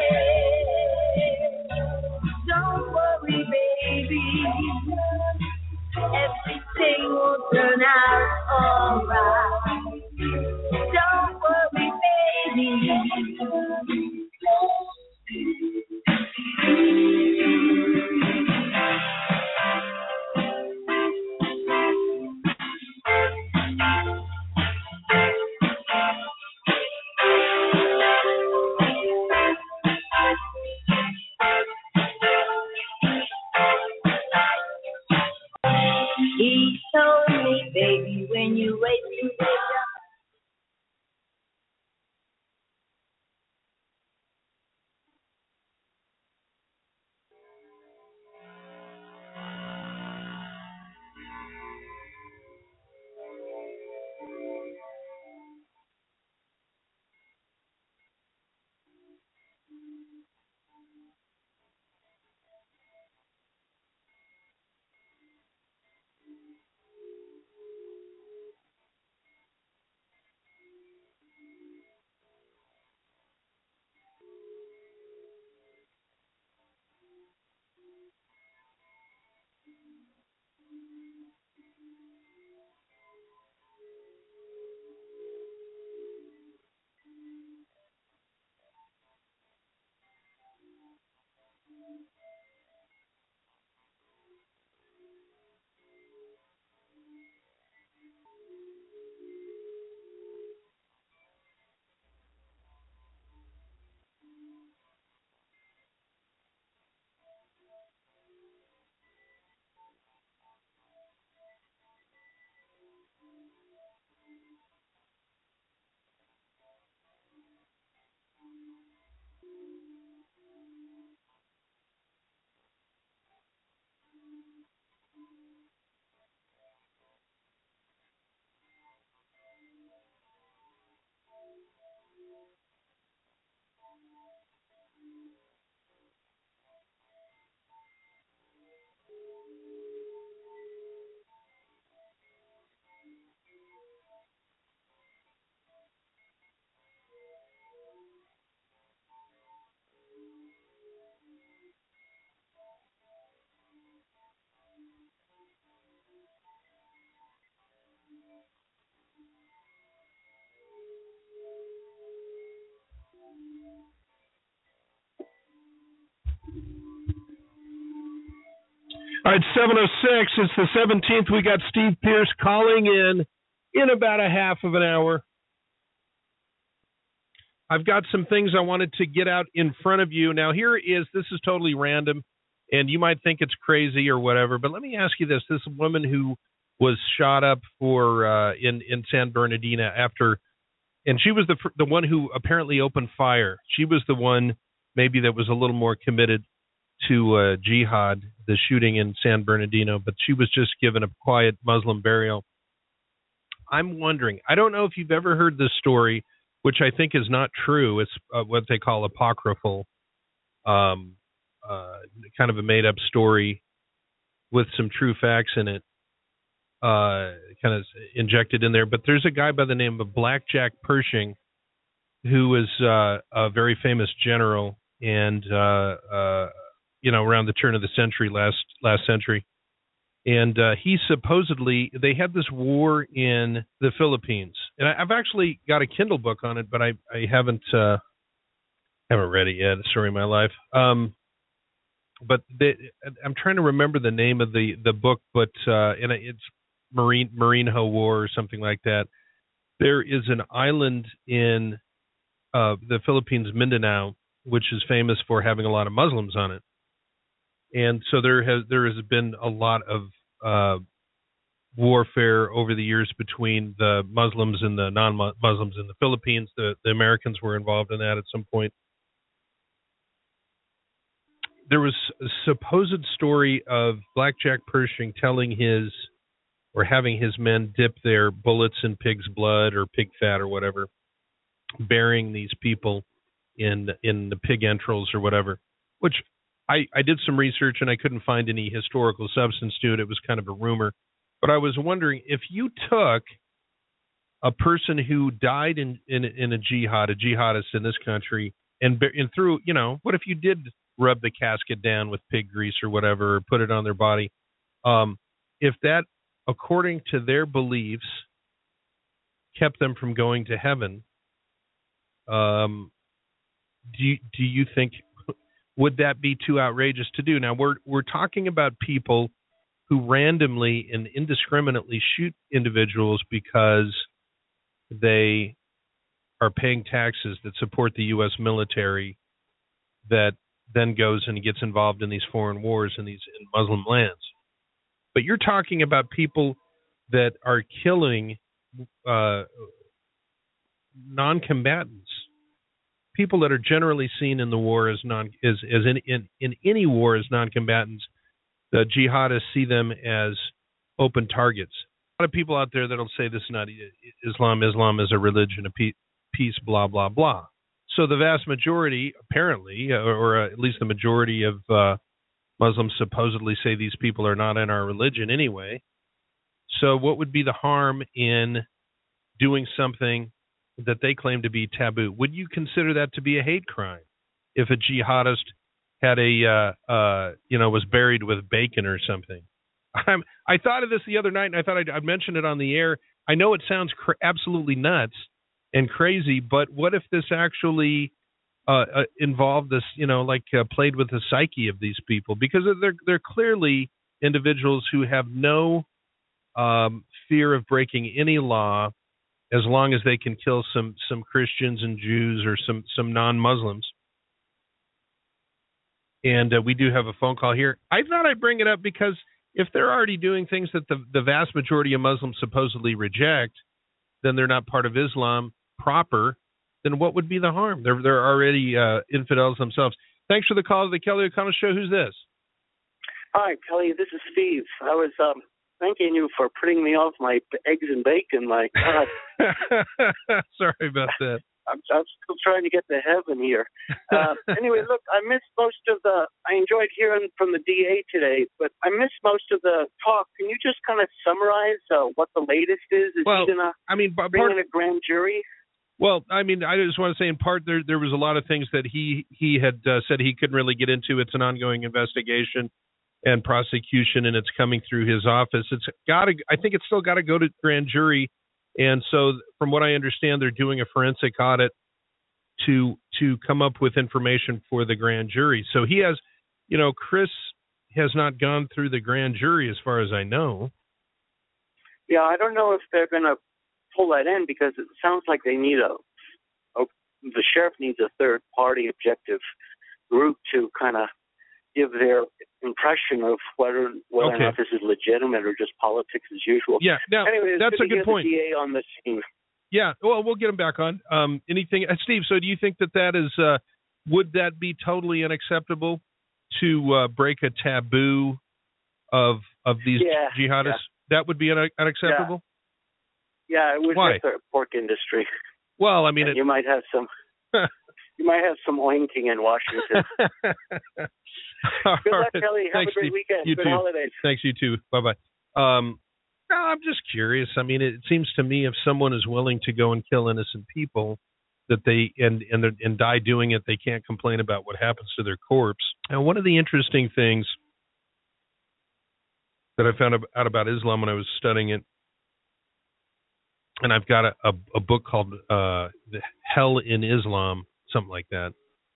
Don't worry, baby. Everything will turn out alright. Don't worry, baby. He told me, baby, when you wait to wake up. All right, seven oh six. It's the seventeenth. We got Steve Pierce calling in in about a half of an hour. I've got some things I wanted to get out in front of you. Now, here is, this is totally random, and you might think it's crazy or whatever, but let me ask you this. This woman who was shot up for uh, in, in San Bernardino after, and she was the the one who apparently opened fire. She was the one maybe that was a little more committed to uh, jihad, the shooting in San Bernardino, but she was just given a quiet Muslim burial. I'm wondering, I don't know if you've ever heard this story, which I think is not true. It's uh, what they call apocryphal, um, uh, kind of a made-up story with some true facts in it, uh, kind of injected in there. But there's a guy by the name of Black Jack Pershing, who is uh, a very famous general, and uh, uh, you know, around the turn of the century, last last century. And uh, he supposedly, they had this war in the Philippines. And I, I've actually got a Kindle book on it, but I, I haven't uh, haven't read it yet, story of my life. Um, but they, I'm trying to remember the name of the, the book, but uh, and it's Marine Marinho War or something like that. There is an island in uh, the Philippines, Mindanao, which is famous for having a lot of Muslims on it. And so there has there has been a lot of uh, warfare over the years between the Muslims and the non-Muslims in the Philippines. The, the Americans were involved in that at some point. There was a supposed story of Black Jack Pershing telling his, or having his men dip their bullets in pig's blood or pig fat or whatever, burying these people in in the pig entrails or whatever, which I, I did some research and I couldn't find any historical substance to it. It was kind of a rumor. But I was wondering, if you took a person who died in, in, in a jihad, a jihadist in this country, and, and threw, you know, what if you did rub the casket down with pig grease or whatever, or put it on their body? Um, if that, according to their beliefs, kept them from going to heaven, um, do you, do you think... would that be too outrageous to do? Now, we're we're talking about people who randomly and indiscriminately shoot individuals because they are paying taxes that support the U S military that then goes and gets involved in these foreign wars in these in Muslim lands. But you're talking about people that are killing uh, non-combatants. People that are generally seen in the war as non as as in, in in any war as non-combatants. The jihadists see them as open targets. A lot of people out there that'll say this is not Islam. Islam is a religion of peace, blah blah blah. So the vast majority, apparently, or, or at least the majority of uh, Muslims supposedly say these people are not in our religion anyway. So what would be the harm in doing something that they claim to be taboo? Would you consider that to be a hate crime if a jihadist had a, uh, uh, you know, was buried with bacon or something? I'm, I thought of this the other night, and I thought I'd, I'd mention it on the air. I know it sounds cr- absolutely nuts and crazy, but what if this actually uh, uh, involved this, you know, like uh, played with the psyche of these people? Because they're they're clearly individuals who have no um, fear of breaking any law, as long as they can kill some some Christians and Jews or some, some non-Muslims. And uh, we do have a phone call here. I thought I'd bring it up because if they're already doing things that the, the vast majority of Muslims supposedly reject, then they're not part of Islam proper, then what would be the harm? They're, they're already uh, infidels themselves. Thanks for the call to the Kelly O'Connell Show. Who's this? Hi, Kelly. This is Steve. I was... um. thanking you for putting me off my eggs and bacon. My God. Sorry about that. I'm, I'm still trying to get to heaven here. Uh, anyway, look, I missed most of the, I enjoyed hearing from the D A today, but I missed most of the talk. Can you just kind of summarize uh, what the latest is? Is well, he going to I mean, part, bring in a grand jury? Well, I mean, I just want to say in part there there was a lot of things that he, he had uh, said he couldn't really get into. It's an ongoing investigation and prosecution, and it's coming through his office. It's got to, I think it's still got to go to grand jury. And so from what I understand, they're doing a forensic audit to, to come up with information for the grand jury. So he has, you know, Chris has not gone through the grand jury as far as I know. Yeah. I don't know if they're going to pull that in because it sounds like they need a, a the sheriff needs a third-party objective group to kind of give their impression of whether whether okay. or not this is legitimate or just politics as usual. Yeah, now anyway, that's a good point. The D A on the scene. Yeah, well, we'll get him back on. Um, anything, uh, Steve? So, do you think that that is? Uh, would that be totally unacceptable to uh, break a taboo of of these yeah, jihadists? Yeah. That would be un- unacceptable. Yeah, yeah it would Why? hurt the pork industry. Well, I mean, it, you might have some. You might have some oinking in Washington. Good luck, right. Kelly. Have Thanks, a great Steve. weekend. You Good too. holidays. Thanks, you too. Bye-bye. Um, no, I'm just curious. I mean, it seems to me if someone is willing to go and kill innocent people, that they and and and die doing it, they can't complain about what happens to their corpse. And one of the interesting things that I found out about Islam when I was studying it, and I've got a, a, a book called uh, "The Hell in Islam," something like that.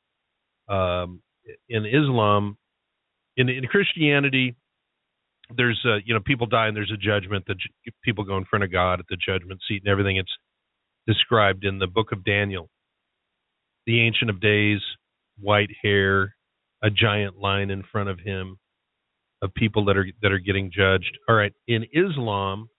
Um, in Islam, in, in Christianity, there's a, you know, people die and there's a judgment. That people go in front of God at the judgment seat and everything. It's described in the book of Daniel. The Ancient of Days, white hair, a giant line in front of him of people that are that are getting judged. All right, in Islam,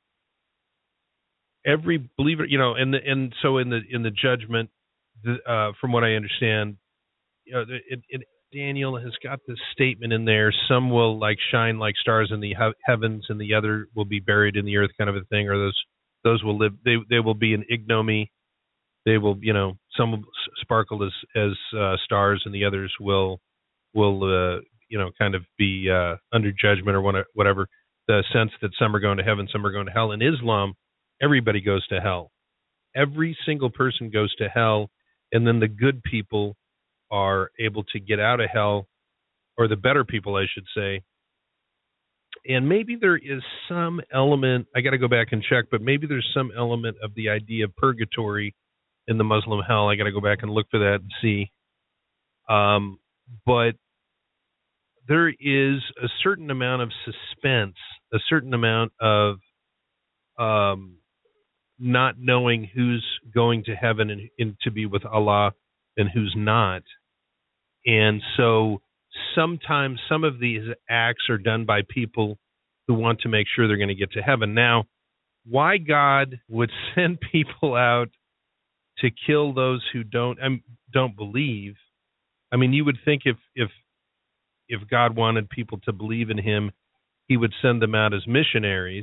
every believer, you know, and the, and so in the in the judgment, the, uh, from what I understand, you know, it, it, Daniel has got this statement in there: some will like shine like stars in the he- heavens, and the other will be buried in the earth, kind of a thing. Or those those will live; they they will be in ignominy. They will, you know, some will sparkle as as uh, stars, and the others will will uh, you know kind of be uh, under judgment or whatever. The sense that some are going to heaven, some are going to hell. In Islam, everybody goes to hell. Every single person goes to hell, and then the good people are able to get out of hell, or the better people, I should say. And maybe there is some element, I got to go back and check, but maybe there's some element of the idea of purgatory in the Muslim hell. I got to go back and look for that and see. Um, but there is a certain amount of suspense, a certain amount of um, not knowing who's going to heaven and, and to be with Allah and who's not. And so sometimes some of these acts are done by people who want to make sure they're going to get to heaven. Now, why God would send people out to kill those who don't um, don't believe? I mean, you would think if if if God wanted people to believe in Him, He would send them out as missionaries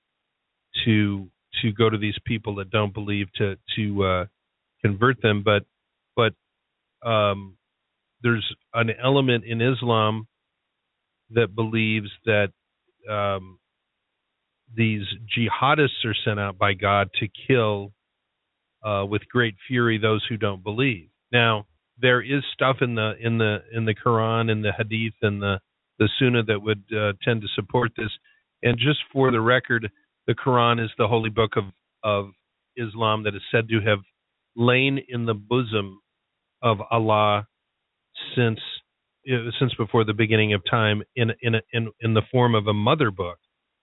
to to go to these people that don't believe to to uh, convert them. But but um, there's an element in Islam that believes that um, these jihadists are sent out by God to kill uh, with great fury those who don't believe. Now, there is stuff in the in the in the Quran and the Hadith and the the Sunnah that would uh, tend to support this. And just for the record, the Quran is the holy book of of Islam that is said to have lain in the bosom of Allah since uh, since before the beginning of time in in a, in in the form of a mother book,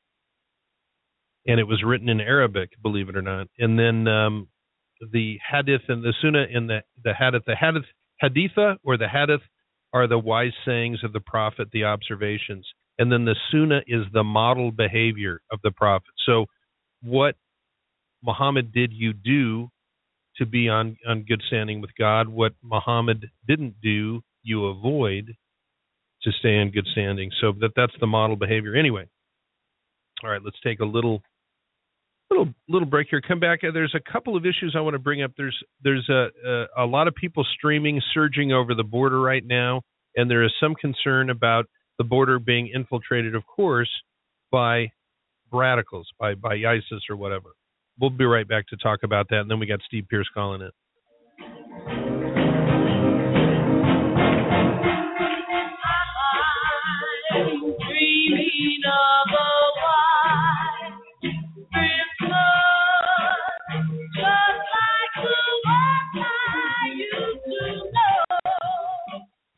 and it was written in Arabic, believe it or not. And then um, the Hadith and the Sunnah and the the Hadith, the Hadith Haditha or the Hadith are the wise sayings of the Prophet, the observations, and then the Sunnah is the model behavior of the Prophet. So, what Muhammad did you do to be on, on good standing with God? What Muhammad didn't do, you avoid to stay in good standing. So that that's the model behavior. Anyway, all right, let's take a little little little break here. Come back. There's a couple of issues I want to bring up. There's there's a, a a lot of people streaming, surging over the border right now, and there is some concern about the border being infiltrated, of course, by radicals, by by ISIS or whatever. We'll be right back to talk about that, and then we got Steve Pierce calling in. I'm dreaming of a white Christmas, just like the one I used to know.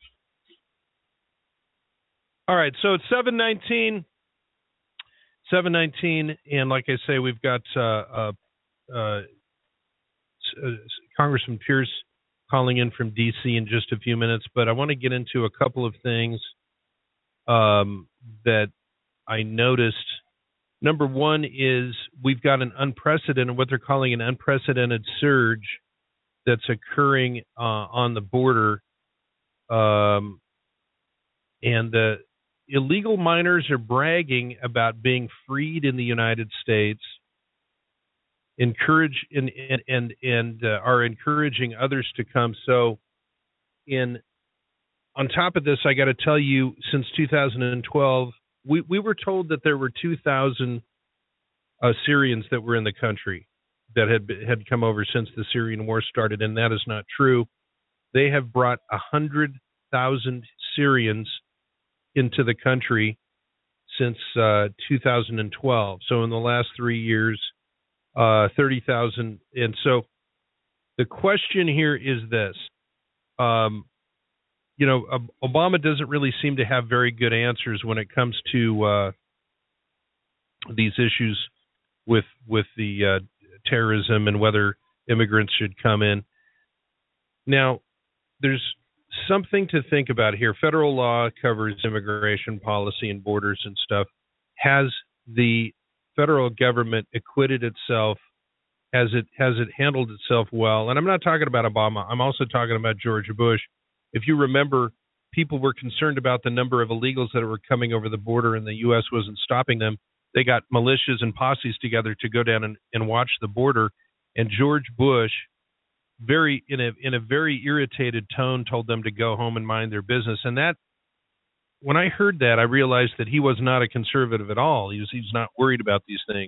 All right, so it's seven nineteen. seven nineteen, and like I say, we've got uh, uh, uh, Congressman Pierce calling in from D C in just a few minutes, but I want to get into a couple of things um, that I noticed. Number one is we've got an unprecedented, what they're calling an unprecedented surge that's occurring uh, on the border. Um, and the illegal miners are bragging about being freed in the United States, encourage and and and, and uh, are encouraging others to come. So, in on top of this, I got to tell you, since two thousand twelve, we we were told that there were two thousand uh, Syrians that were in the country that had had come over since the Syrian war started, and that is not true. They have brought a hundred thousand Syrians into the country since uh, two thousand twelve. So in the last three years, uh, thirty thousand. And so the question here is this. Um, you know, Obama doesn't really seem to have very good answers when it comes to uh, these issues with with the uh, terrorism and whether immigrants should come in. Now, there's something to think about here. Federal law covers immigration policy and borders and stuff. Has the federal government acquitted itself? Has it has it handled itself well? And I'm not talking about Obama. I'm also talking about George Bush. If you remember, people were concerned about the number of illegals that were coming over the border, and the U S wasn't stopping them. They got militias and posses together to go down and, and watch the border. And George Bush, very in a in a very irritated tone, told them to go home and mind their business. And that, when I heard that, I realized that he was not a conservative at all. He was he's not worried about these things.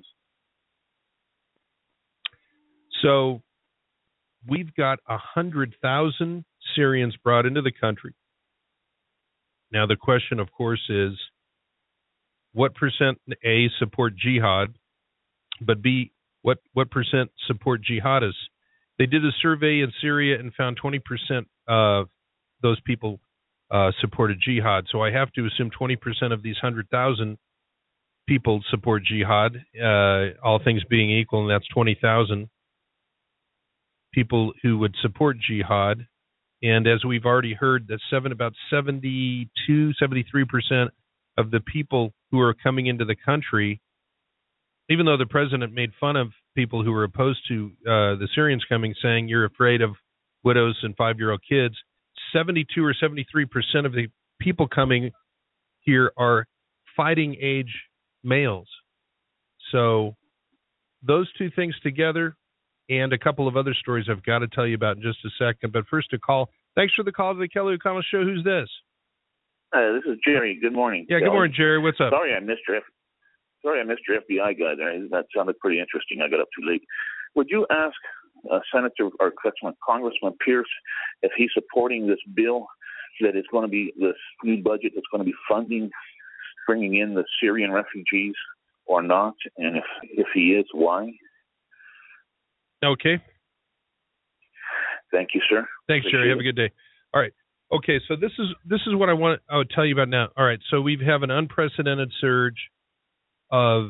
So we've got a hundred thousand Syrians brought into the country. Now the question, of course, is what percent A support jihad, but B, what what percent support jihadists? They did a survey in Syria and found twenty percent of those people uh, supported jihad. So I have to assume twenty percent of these one hundred thousand people support jihad, uh, all things being equal, and that's twenty thousand people who would support jihad. And as we've already heard, that seven about seventy-two, seventy-three percent of the people who are coming into the country, even though the president made fun of people who were opposed to uh, the Syrians coming, saying you're afraid of widows and five-year-old kids, seventy-two or seventy-three percent of the people coming here are fighting age males. So those two things together, and a couple of other stories I've got to tell you about in just a second. But first, a call. Thanks for the call to the Kelly O'Connell Show. Who's this? Uh, this is Jerry. Good morning. Yeah, good morning, Jerry. What's up? Sorry I missed your F- Sorry I missed your F B I guy there. That sounded pretty interesting. I got up too late. Would you ask uh, Senator or Congressman Pierce if he's supporting this bill that is going to be this new budget that's going to be funding bringing in the Syrian refugees or not? And if, if he is, why? Okay. Thank you, sir. Thanks, Appreciate Jerry. it. Have a good day. All right. Okay, so this is this is what I want I would tell you about now. All right, so we have an unprecedented surge of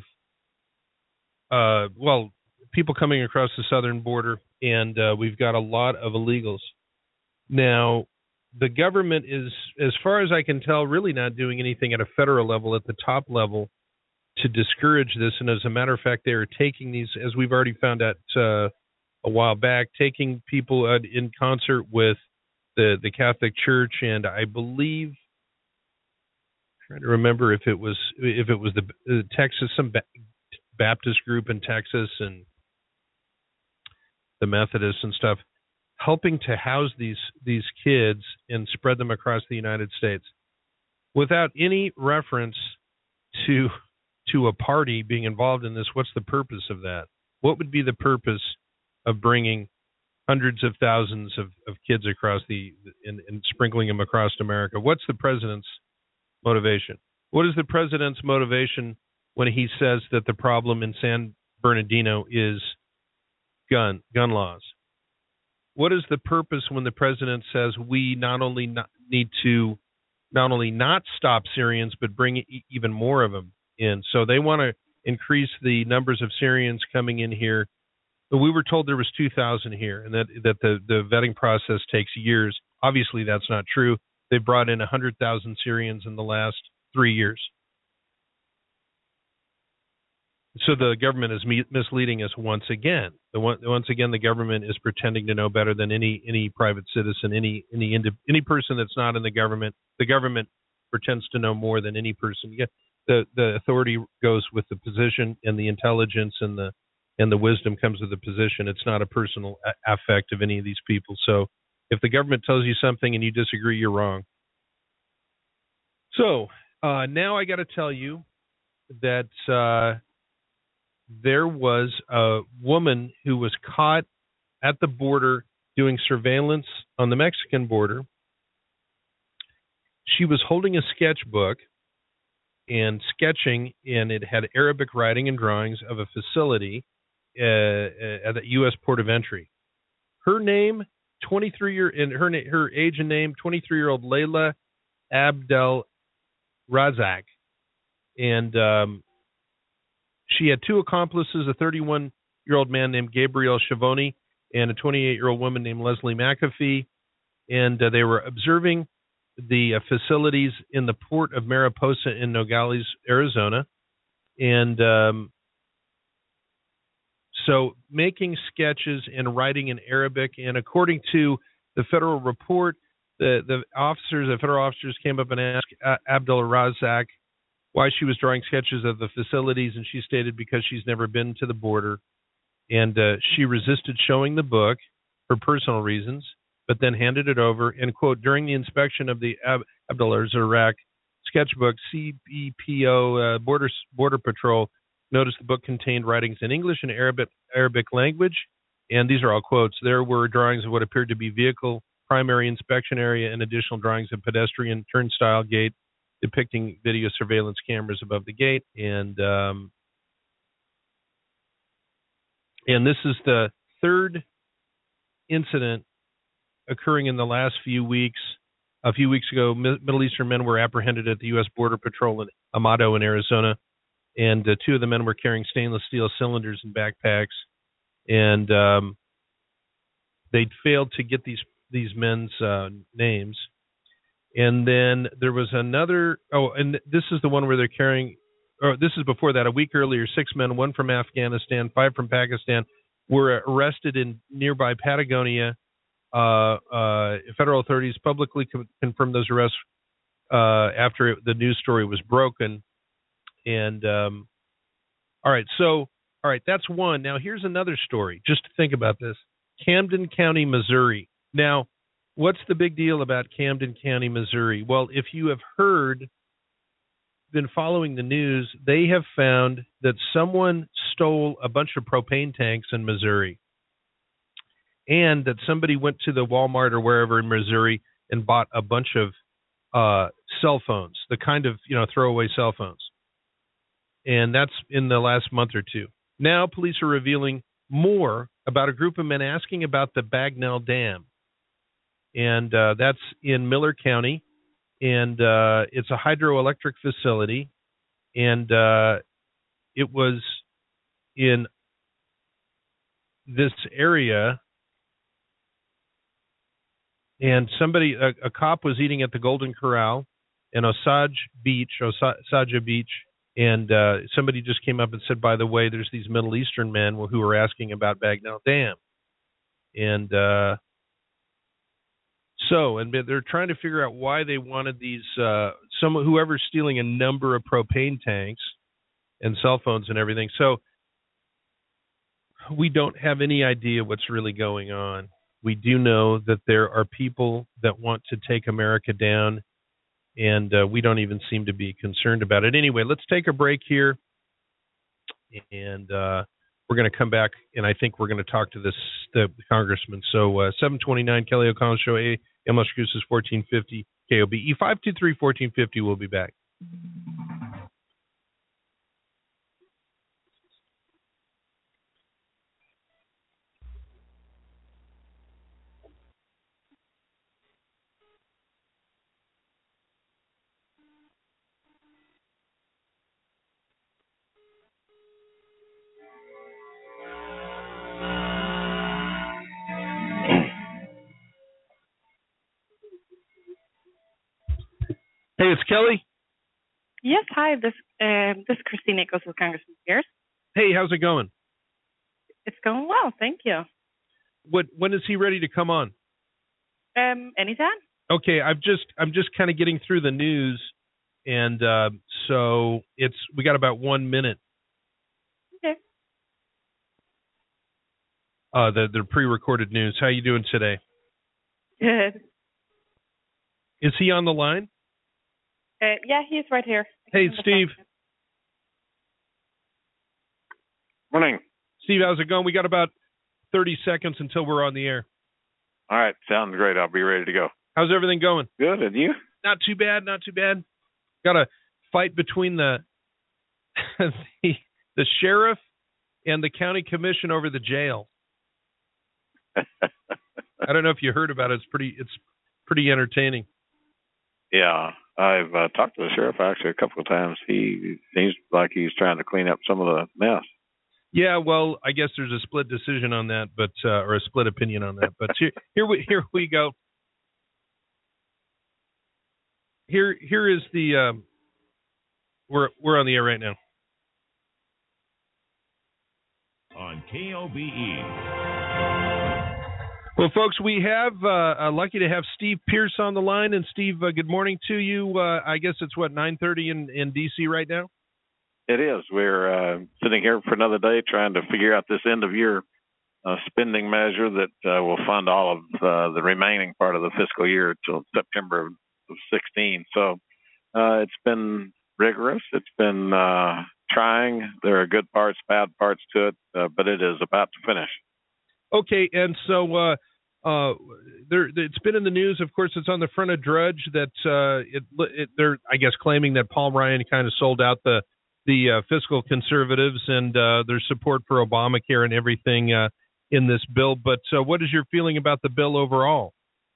uh well, people coming across the southern border, and uh, we've got a lot of illegals. Now, the government is, as far as I can tell, really not doing anything at a federal level, at the top level, to discourage this. And as a matter of fact, they are taking these, as we've already found out uh, a while back, taking people uh, in concert with the, the Catholic Church, and I believe, I'm trying to remember if it was if it was the uh, Texas, some ba- Baptist group in Texas, and the Methodists and stuff, helping to house these these kids and spread them across the United States, without any reference to to a party being involved in this. What's the purpose of that? What would be the purpose of bringing hundreds of thousands of, of kids across the and, and sprinkling them across America? What's the president's motivation? What is the president's motivation when he says that the problem in San Bernardino is gun gun laws? What is the purpose when the president says we not only not need to not only not stop Syrians, but bring e- even more of them in? So they want to increase the numbers of Syrians coming in here But we were told there was two thousand here, and that that the, the vetting process takes years. Obviously, that's not true. They brought in one hundred thousand Syrians in the last three years. So the government is me- misleading us once again. The one, once again, the government is pretending to know better than any any private citizen, any any indi- any person that's not in the government. The government pretends to know more than any person. Yeah, the the authority goes with the position, and the intelligence and the and the wisdom comes with the position. It's not a personal a- affect of any of these people. So if the government tells you something and you disagree, you're wrong. So uh, now I got to tell you that. Uh, There was a woman who was caught at the border doing surveillance on the Mexican border. She was holding a sketchbook and sketching, and it had Arabic writing and drawings of a facility uh, at the U S port of entry. Her name, twenty-three year, and her her age and name, twenty-three-year-old Layla Abdel Razak, and um, she had two accomplices, a thirty-one-year-old man named Gabriel Schiavone and a twenty-eight-year-old woman named Leslie McAfee. And uh, they were observing the uh, facilities in the port of Mariposa in Nogales, Arizona. And um, so making sketches and writing in Arabic. And according to the federal report, the, the officers, the federal officers came up and asked uh, Abdel Razak why she was drawing sketches of the facilities, and she stated because she's never been to the border, and uh, she resisted showing the book for personal reasons, but then handed it over, and, quote, during the inspection of the Ab- Abdel-Razak sketchbook, C B P O uh, Border Border Patrol noticed the book contained writings in English and Arabic, Arabic language, and these are all quotes. There were drawings of what appeared to be vehicle primary inspection area and additional drawings of pedestrian turnstile gate, depicting video surveillance cameras above the gate. And um, and this is the third incident occurring in the last few weeks. A few weeks ago, Middle Eastern men were apprehended at the U S Border Patrol in Amado in Arizona, and uh, two of the men were carrying stainless steel cylinders in backpacks, and um, they'd failed to get these, these men's uh, names. And then there was another, oh, and this is the one where they're carrying, or this is before that, a week earlier, six men, one from Afghanistan, five from Pakistan, were arrested in nearby Patagonia. Uh, uh, federal authorities publicly co- confirmed those arrests uh, after it, the news story was broken. And, um, all right, so, all right, that's one. Now, here's another story, just to think about this. Camden County, Missouri. Now, what's the big deal about Camden County, Missouri? Well, if you have heard, been following the news, they have found that someone stole a bunch of propane tanks in Missouri, and that somebody went to the Walmart or wherever in Missouri and bought a bunch of uh, cell phones, the kind of, you know, throwaway cell phones. And that's in the last month or two. Now police are revealing more about a group of men asking about the Bagnell Dam. And uh, that's in Miller County, and uh, it's a hydroelectric facility, and uh, it was in this area, and somebody, a, a cop was eating at the Golden Corral in Osage Beach, Osage Beach, and uh, somebody just came up and said, by the way, there's these Middle Eastern men who are asking about Bagnell Dam. And uh, So, and they're trying to figure out why they wanted these, uh, some, whoever's stealing a number of propane tanks and cell phones and everything. So we don't have any idea what's really going on. We do know that there are people that want to take America down, and uh, we don't even seem to be concerned about it. Anyway, let's take a break here, and uh, we're going to come back, and I think we're going to talk to this the, the congressman. So uh, seven twenty-nine Kelly O'Connell Show, A M Las Cruces, fourteen fifty K O B E, five two three, fourteen fifty. We'll be back. Hey, it's Kelly. Yes, hi. This uh, this is Christine Nichols with Congressman Pierce. Hey, how's it going? It's going well, thank you. What when is he ready to come on? Um, anytime. Okay, I'm just I'm just kind of getting through the news, and uh, so it's we got about one minute. Okay. Uh, the the pre-recorded news. How you doing today? Good. Is he on the line? Uh, yeah, he's right here. Hey, Steve. Morning. Steve, how's it going? We got about thirty seconds until we're on the air. All right, sounds great. I'll be ready to go. How's everything going? Good, and you? Not too bad, not too bad. Got a fight between the the, the sheriff and the county commission over the jail. I don't know if you heard about it. It's pretty it's pretty entertaining. Yeah, I've uh, talked to the sheriff actually a couple of times. He seems like he's trying to clean up some of the mess. Yeah, well, I guess there's a split decision on that, but uh, or a split opinion on that. But here, here we here we go. Here here is the um, we're we're on the air right now on K O B E. Well, folks, we have uh, uh, lucky to have Steve Pierce on the line. And Steve, uh, good morning to you. Uh, I guess it's what nine thirty in in D C right now. It is. We're uh, sitting here for another day trying to figure out this end of year uh, spending measure that uh, will fund all of uh, the remaining part of the fiscal year till September of sixteen. So uh, it's been rigorous. It's been uh, trying. There are good parts, bad parts to it, uh, but it is about to finish. Okay, and so uh, uh, there, it's been in the news. Of course, it's on the front of Drudge that uh, it, it, they're, I guess, claiming that Paul Ryan kind of sold out the the uh, fiscal conservatives and uh, their support for Obamacare and everything uh, in this bill. But uh, what is your feeling about the bill overall?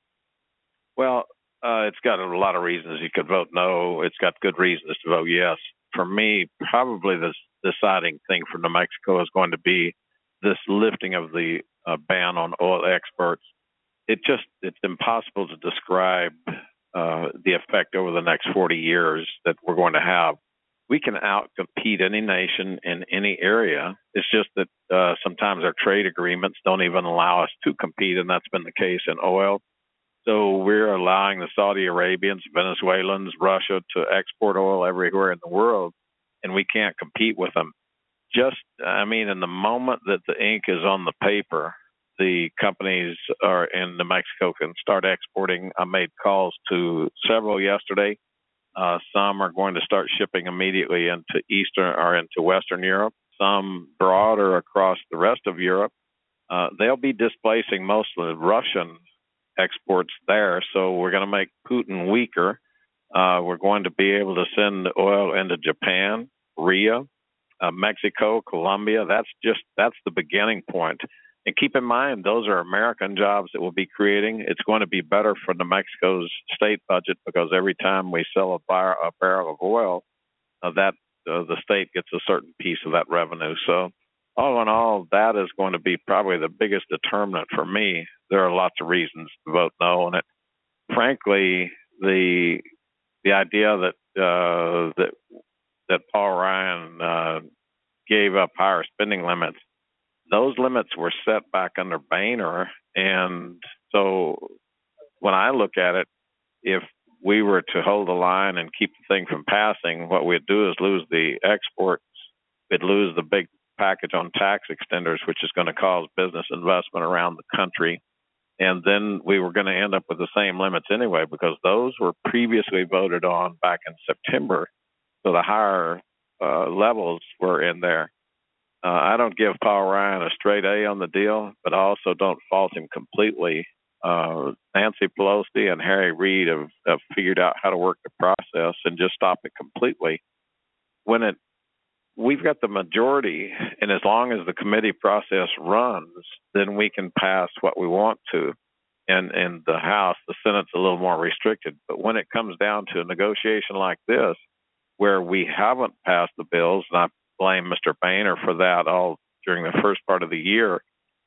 Well, uh, it's got a lot of reasons you could vote no. It's got good reasons to vote yes. For me, probably the deciding thing for New Mexico is going to be this lifting of the uh, ban on oil exports. It just, it's impossible to describe uh, the effect over the next forty years that we're going to have. We can outcompete any nation in any area. It's just that uh, sometimes our trade agreements don't even allow us to compete, and that's been the case in oil. So we're allowing the Saudi Arabians, Venezuelans, Russia to export oil everywhere in the world, and we can't compete with them. Just, I mean, in the moment that the ink is on the paper, the companies are in New Mexico can start exporting. I made calls to several yesterday. Uh, some are going to start shipping immediately into Eastern or into Western Europe. Some broader across the rest of Europe. Uh, they'll be displacing most of the Russian exports there. So we're going to make Putin weaker. Uh, we're going to be able to send oil into Japan, Korea, uh, Mexico, Colombia. That's just that's the beginning point. And keep in mind, those are American jobs that we'll be creating. It's going to be better for New Mexico's state budget because every time we sell a, bar, a barrel of oil, uh, that uh, the state gets a certain piece of that revenue. So all in all, that is going to be probably the biggest determinant for me. There are lots of reasons to vote no on it. Frankly, the the idea that uh, that that Paul Ryan uh, gave up higher spending limits. Those limits were set back under Boehner, and so when I look at it, if we were to hold the line and keep the thing from passing, what we'd do is lose the exports. We'd lose the big package on tax extenders, which is going to cause business investment around the country. And then we were going to end up with the same limits anyway, because those were previously voted on back in September. So the higher uh, levels were in there. Uh, I don't give Paul Ryan a straight A on the deal, but I also don't fault him completely. Uh, Nancy Pelosi and Harry Reid have, have figured out how to work the process and just stop it completely. When it, we've got the majority, and as long as the committee process runs, then we can pass what we want to. And in the House, the Senate's a little more restricted. But when it comes down to a negotiation like this, where we haven't passed the bills, and I blame Mister Boehner for that all during the first part of the year.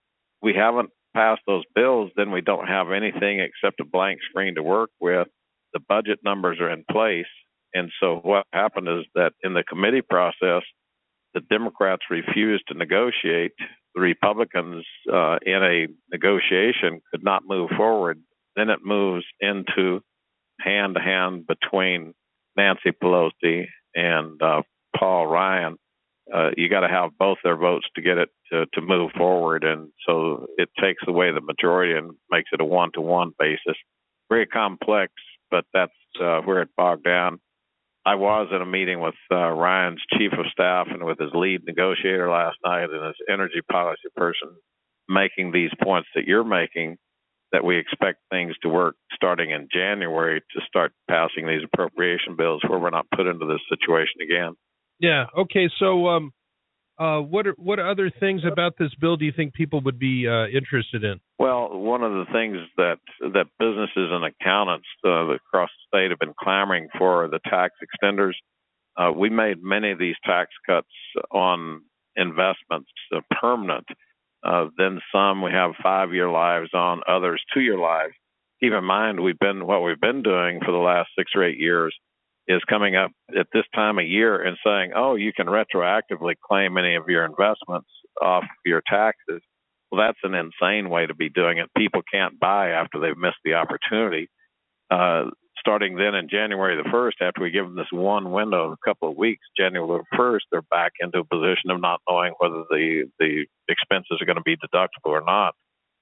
We haven't passed those bills, then we don't have anything except a blank screen to work with. the budget numbers are in place. And so what happened is that in the committee process, the Democrats refused to negotiate. The Republicans uh, in a negotiation could not move forward. Then it moves into hand-to-hand between Nancy Pelosi and uh, Paul Ryan. Uh, you got to have both their votes to get it to, to move forward. And so it takes away the majority and makes it a one-to-one basis. Very complex, but that's uh, where it bogged down. I was in a meeting with uh, Ryan's chief of staff and with his lead negotiator last night and his energy policy person, making these points that you're making, that we expect things to work starting in January to start passing these appropriation bills where we're not put into this situation again. Yeah. Okay. So, um, uh, what are, what other things about this bill do you think people would be uh, interested in? Well, one of the things that that businesses and accountants uh, across the state have been clamoring for are the tax extenders. Uh, we made many of these tax cuts on investments uh, permanent. Uh, then some we have five-year lives on, others two-year lives. Keep in mind, we've been what we've been doing for the last six or eight years is coming up at this time of year and saying, oh, you can retroactively claim any of your investments off your taxes. Well, that's an insane way to be doing it. People can't buy after they've missed the opportunity. Uh, starting then in January the first, after we give them this one window of a couple of weeks, January the first, they're back into a position of not knowing whether the, the expenses are going to be deductible or not.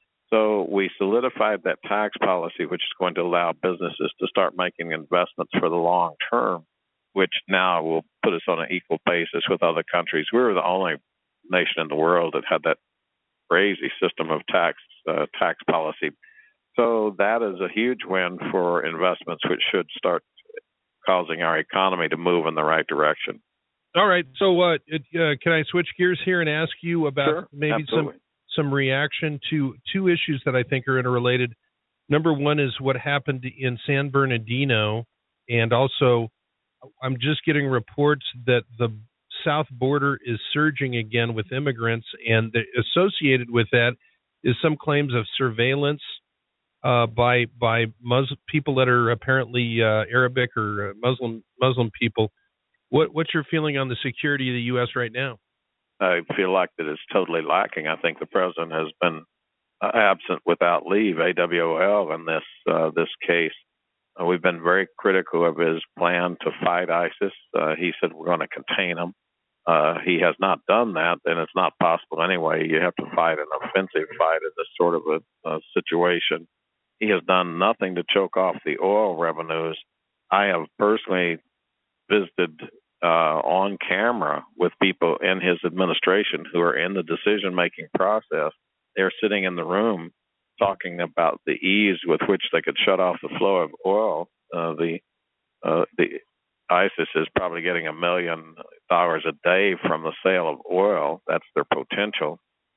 So we solidified that tax policy, which is going to allow businesses to start making investments for the long term, which now will put us on an equal basis with other countries. We were the only nation in the world that had that crazy system of tax uh, tax policy. So that is a huge win for investments, which should start causing our economy to move in the right direction. All right. So uh, it, uh, can I switch gears here and ask you about sure, maybe absolutely. some some reaction to two issues that I think are interrelated? Number one is what happened in San Bernardino, and also I'm just getting reports that the south border is surging again with immigrants, and the, associated with that is some claims of surveillance uh, by by Muslim people that are apparently uh, Arabic or Muslim Muslim people. What what's your feeling on the security of the U S right now? I feel like that it's totally lacking. I think the president has been uh, absent without leave, A W O L, in this uh, this case. Uh, we've been very critical of his plan to fight ISIS. Uh, he said we're going to contain them. Uh, he has not done that, and it's not possible anyway. You have to fight an offensive fight in this sort of a, a situation. He has done nothing to choke off the oil revenues. I have personally visited uh, on camera with people in his administration who are in the decision-making process. They're sitting in the room talking about the ease with which they could shut off the flow of oil. Uh, the uh, the ISIS is probably getting a million dollars a day from the sale of oil. That's their potential.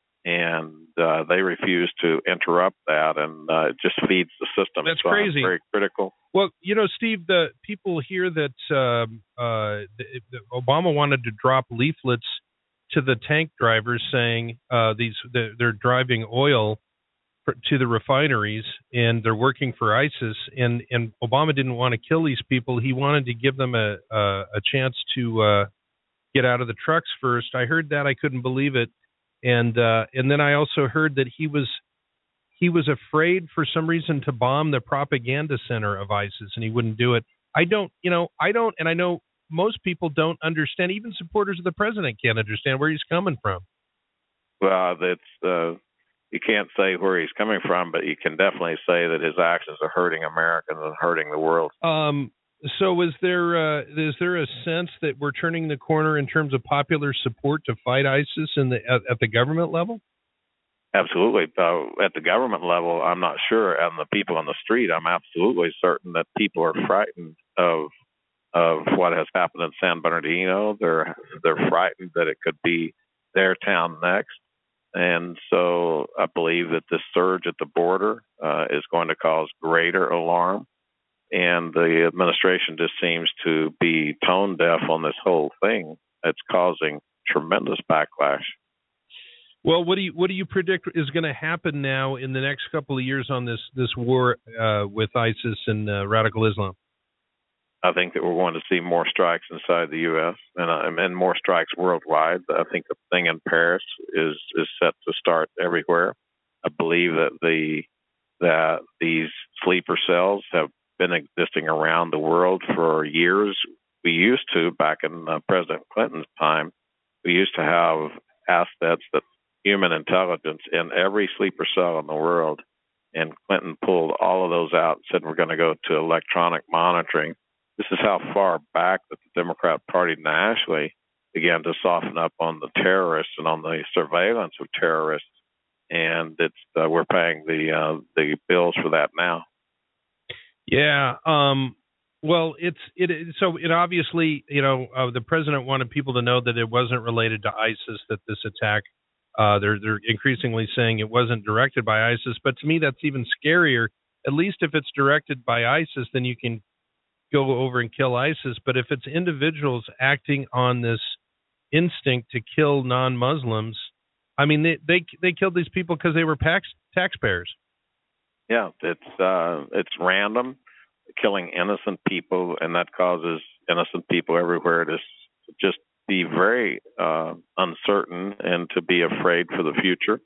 And uh, they refuse to interrupt that, and uh, it just feeds the system. That's so crazy. I'm very critical. Well, you know, Steve, the people hear that um, uh, the, the Obama wanted to drop leaflets to the tank drivers saying uh, these the, they're driving oil for, to the refineries and they're working for ISIS. And, and Obama didn't want to kill these people. He wanted to give them a a, a chance to uh, get out of the trucks first. I heard that. I couldn't believe it. And uh, and then I also heard that he was he was afraid for some reason to bomb the propaganda center of ISIS, and he wouldn't do it. I don't, you know, I don't, and I know most people don't understand. Even supporters of the president can't understand where he's coming from. Well, that's uh, you can't say where he's coming from, but you can definitely say that his actions are hurting Americans and hurting the world. Um. So is there uh, is there a sense that we're turning the corner in terms of popular support to fight ISIS in the at, at the government level? Absolutely. Uh, at the government level, I'm not sure. And the people on the street, I'm absolutely certain that people are frightened of of what has happened in San Bernardino. They're they're frightened that it could be their town next. And so I believe that this surge at the border uh, is going to cause greater alarm. And the administration just seems to be tone deaf on this whole thing. It's causing tremendous backlash. Well, what do you what do you predict is going to happen now in the next couple of years on this this war uh, with ISIS and uh, radical Islam? I think that we're going to see more strikes inside the U S and uh, and more strikes worldwide. I think the thing in Paris is is set to start everywhere. I believe that the that these sleeper cells have been existing around the world for years. We used to, back in uh, President Clinton's time, we used to have assets that human intelligence in every sleeper cell in the world. And Clinton pulled all of those out and said, we're going to go to electronic monitoring. This is how far back that the Democrat Party nationally began to soften up on the terrorists and on the surveillance of terrorists. And it's uh, we're paying the uh, the bills for that now. Yeah. Um, well, it's it. So it obviously, you know, uh, the president wanted people to know that it wasn't related to ISIS. That this attack, uh, they're they're increasingly saying it wasn't directed by ISIS. But to me, that's even scarier. At least if it's directed by ISIS, then you can go over and kill ISIS. But if it's individuals acting on this instinct to kill non-Muslims, I mean, they they, they killed these people because they were tax, taxpayers. Yeah, it's uh, it's random, killing innocent people, and that causes innocent people everywhere to just be very uh, uncertain and to be afraid for the future.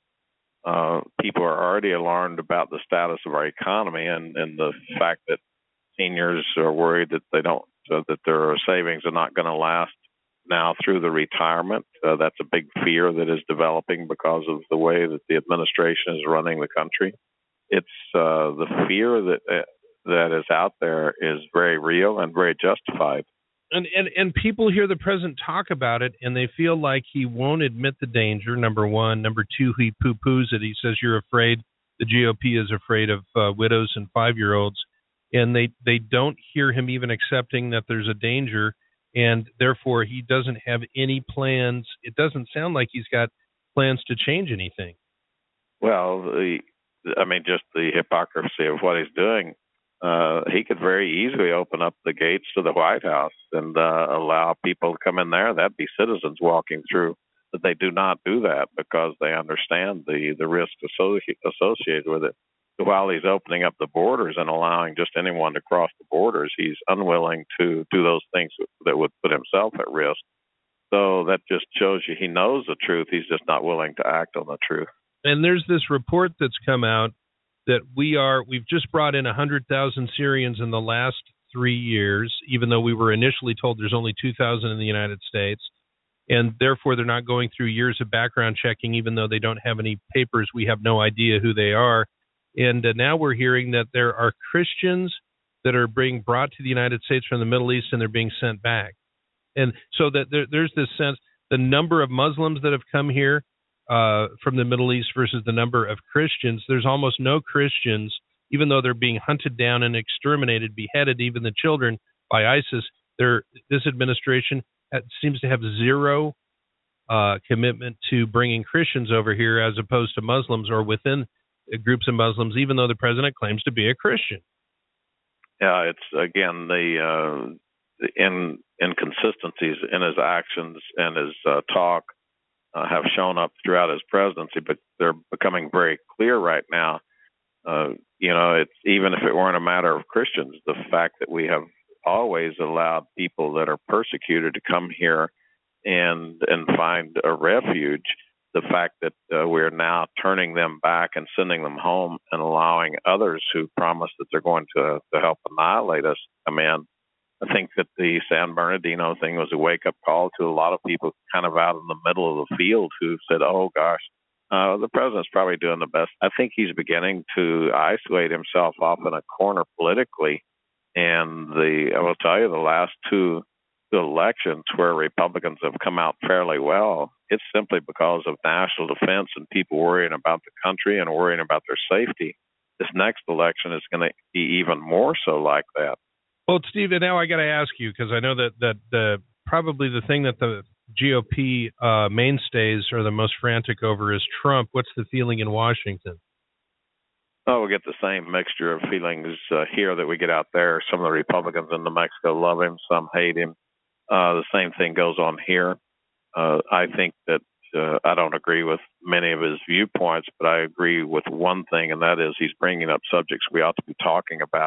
Uh, people are already alarmed about the status of our economy and, and the fact that seniors are worried that they don't uh, that their savings are not going to last now through the retirement. Uh, that's a big fear that is developing because of the way that the administration is running the country. It's uh, the fear that uh, that is out there is very real and very justified. And, and and people hear the president talk about it, and they feel like he won't admit the danger, number one. Number two, he poo-poos it. He says, you're afraid, the G O P is afraid of uh, widows and five-year-olds. And they, they don't hear him even accepting that there's a danger, and therefore he doesn't have any plans. It doesn't sound like he's got plans to change anything. Well, the I mean, just the hypocrisy of what he's doing. Uh, he could very easily open up the gates to the White House and uh, allow people to come in there. That'd be citizens walking through. But they do not do that because they understand the, the risks associ- associated with it. So while he's opening up the borders and allowing just anyone to cross the borders, he's unwilling to do those things that would put himself at risk. So that just shows you he knows the truth. He's just not willing to act on the truth. And there's this report that's come out that we are, we've just brought in one hundred thousand Syrians in the last three years, even though we were initially told there's only two thousand in the United States. And therefore, they're not going through years of background checking, even though they don't have any papers. We have no idea who they are. And uh, now we're hearing that there are Christians that are being brought to the United States from the Middle East, and they're being sent back. And so that there, there's this sense, the number of Muslims that have come here uh, from the Middle East versus the number of Christians, there's almost no Christians, even though they're being hunted down and exterminated, beheaded, even the children, by ISIS. They're, this administration seems to have zero uh, commitment to bringing Christians over here as opposed to Muslims or within groups of Muslims, even though the president claims to be a Christian. Yeah, it's, again, the, uh, the in, inconsistencies in his actions and his uh, talk uh, have shown up throughout his presidency, but they're becoming very clear right now. Uh, you know, it's even if it weren't a matter of Christians, the fact that we have always allowed people that are persecuted to come here and and find a refuge. The fact that uh, we're now turning them back and sending them home and allowing others who promise that they're going to, to help annihilate us come in. I think that the San Bernardino thing was a wake-up call to a lot of people kind of out in the middle of the field who said, oh, gosh, uh, the president's probably doing the best. I think he's beginning to isolate himself off in a corner politically. And the I will tell you, the last two elections where Republicans have come out fairly well, it's simply because of national defense and people worrying about the country and worrying about their safety. This next election is going to be even more so like that. Well, Steve, now I got to ask you, because I know that that the probably the thing that the G O P uh, mainstays are the most frantic over is Trump. What's the feeling in Washington? Oh, we get the same mixture of feelings uh, here that we get out there. Some of the Republicans in New Mexico love him, some hate him. Uh, the same thing goes on here. Uh, I think that uh, I don't agree with many of his viewpoints, but I agree with one thing, and that is he's bringing up subjects we ought to be talking about.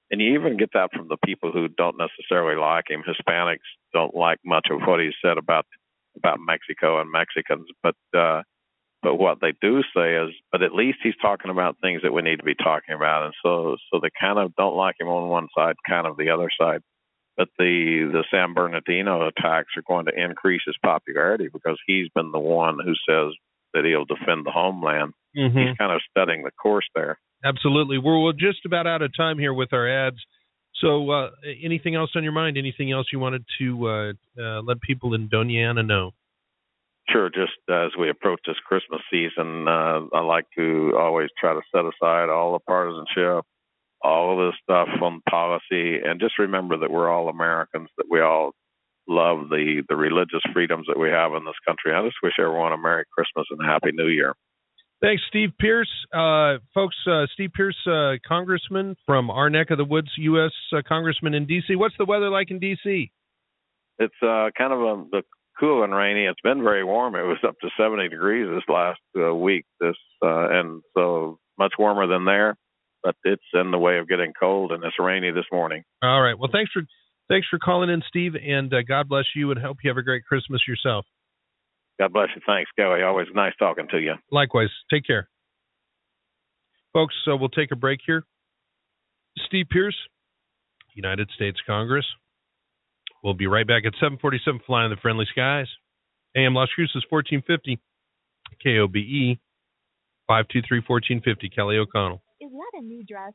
and you even get that from the people who don't necessarily like him. Hispanics don't like much of what he said about about Mexico and Mexicans, but uh, but what they do say is, but at least he's talking about things that we need to be talking about, and so so they kind of don't like him on one side, kind of the other side. But the the San Bernardino attacks are going to increase his popularity because he's been the one who says that he'll defend the homeland. Mm-hmm. He's kind of studying the course there. Absolutely. We're, we're just about out of time here with our ads. So uh, anything else on your mind? Anything else you wanted to uh, uh, let people in Doña Ana know? Sure. Just uh, as we approach this Christmas season, uh, I like to always try to set aside all the partisanship, all of this stuff on policy, and just remember that we're all Americans, that we all love the, the religious freedoms that we have in this country. I just wish everyone a Merry Christmas and a Happy New Year. Thanks, Steve Pearce. Uh, folks, uh, Steve Pearce, uh, congressman from our neck of the woods, U S Uh, congressman in D C. What's the weather like in D C? It's uh, kind of a, the cool and rainy. It's been very warm. It was up to seventy degrees this last uh, week, This uh, and so much warmer than there. But it's in the way of getting cold, and it's rainy this morning. All right. Well, thanks for thanks for calling in, Steve, and uh, God bless you, and hope you have a great Christmas yourself. God bless you. Thanks, Kelly. Always nice talking to you. Likewise. Take care. Folks, so we'll take a break here. Steve Pearce, United States Congress. We'll be right back at seven forty-seven, Flying the Friendly Skies. A M Las Cruces, fourteen fifty. K O B E, five two three, one four five zero. Kelly O'Connell. Is that a new dress?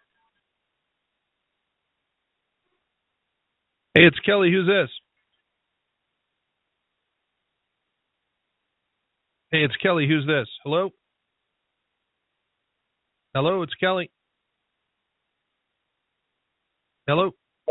Hey, it's Kelly. Who's this? Hey, it's Kelly. Who's this? Hello? Hello, it's Kelly. Hello?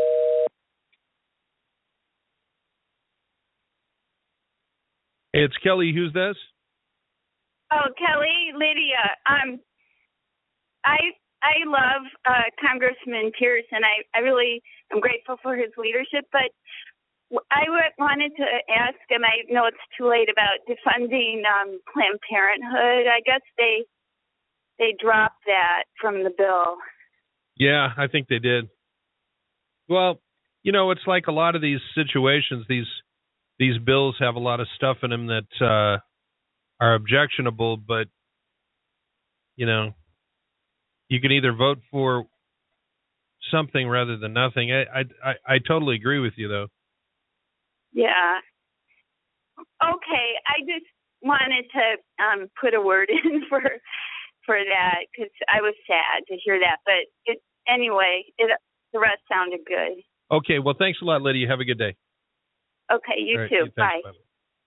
Hey, it's Kelly. Who's this? Oh, Kelly, Lydia. Um, I I love uh, Congressman Pearce, and I, I really am grateful for his leadership, but I wanted to ask him, I know it's too late, about defunding um, Planned Parenthood. I guess they they dropped that from the bill. Yeah, I think they did. Well, you know, it's like a lot of these situations, these these bills have a lot of stuff in them that uh, are objectionable, but, you know, you can either vote for something rather than nothing. I I, I, I totally agree with you, though. Yeah. Okay, I just wanted to um, put a word in for for that because I was sad to hear that. But it, anyway, it, the rest sounded good. Okay, well, thanks a lot, Lydia. Have a good day. Okay, you right, too. thanks, bye. bye.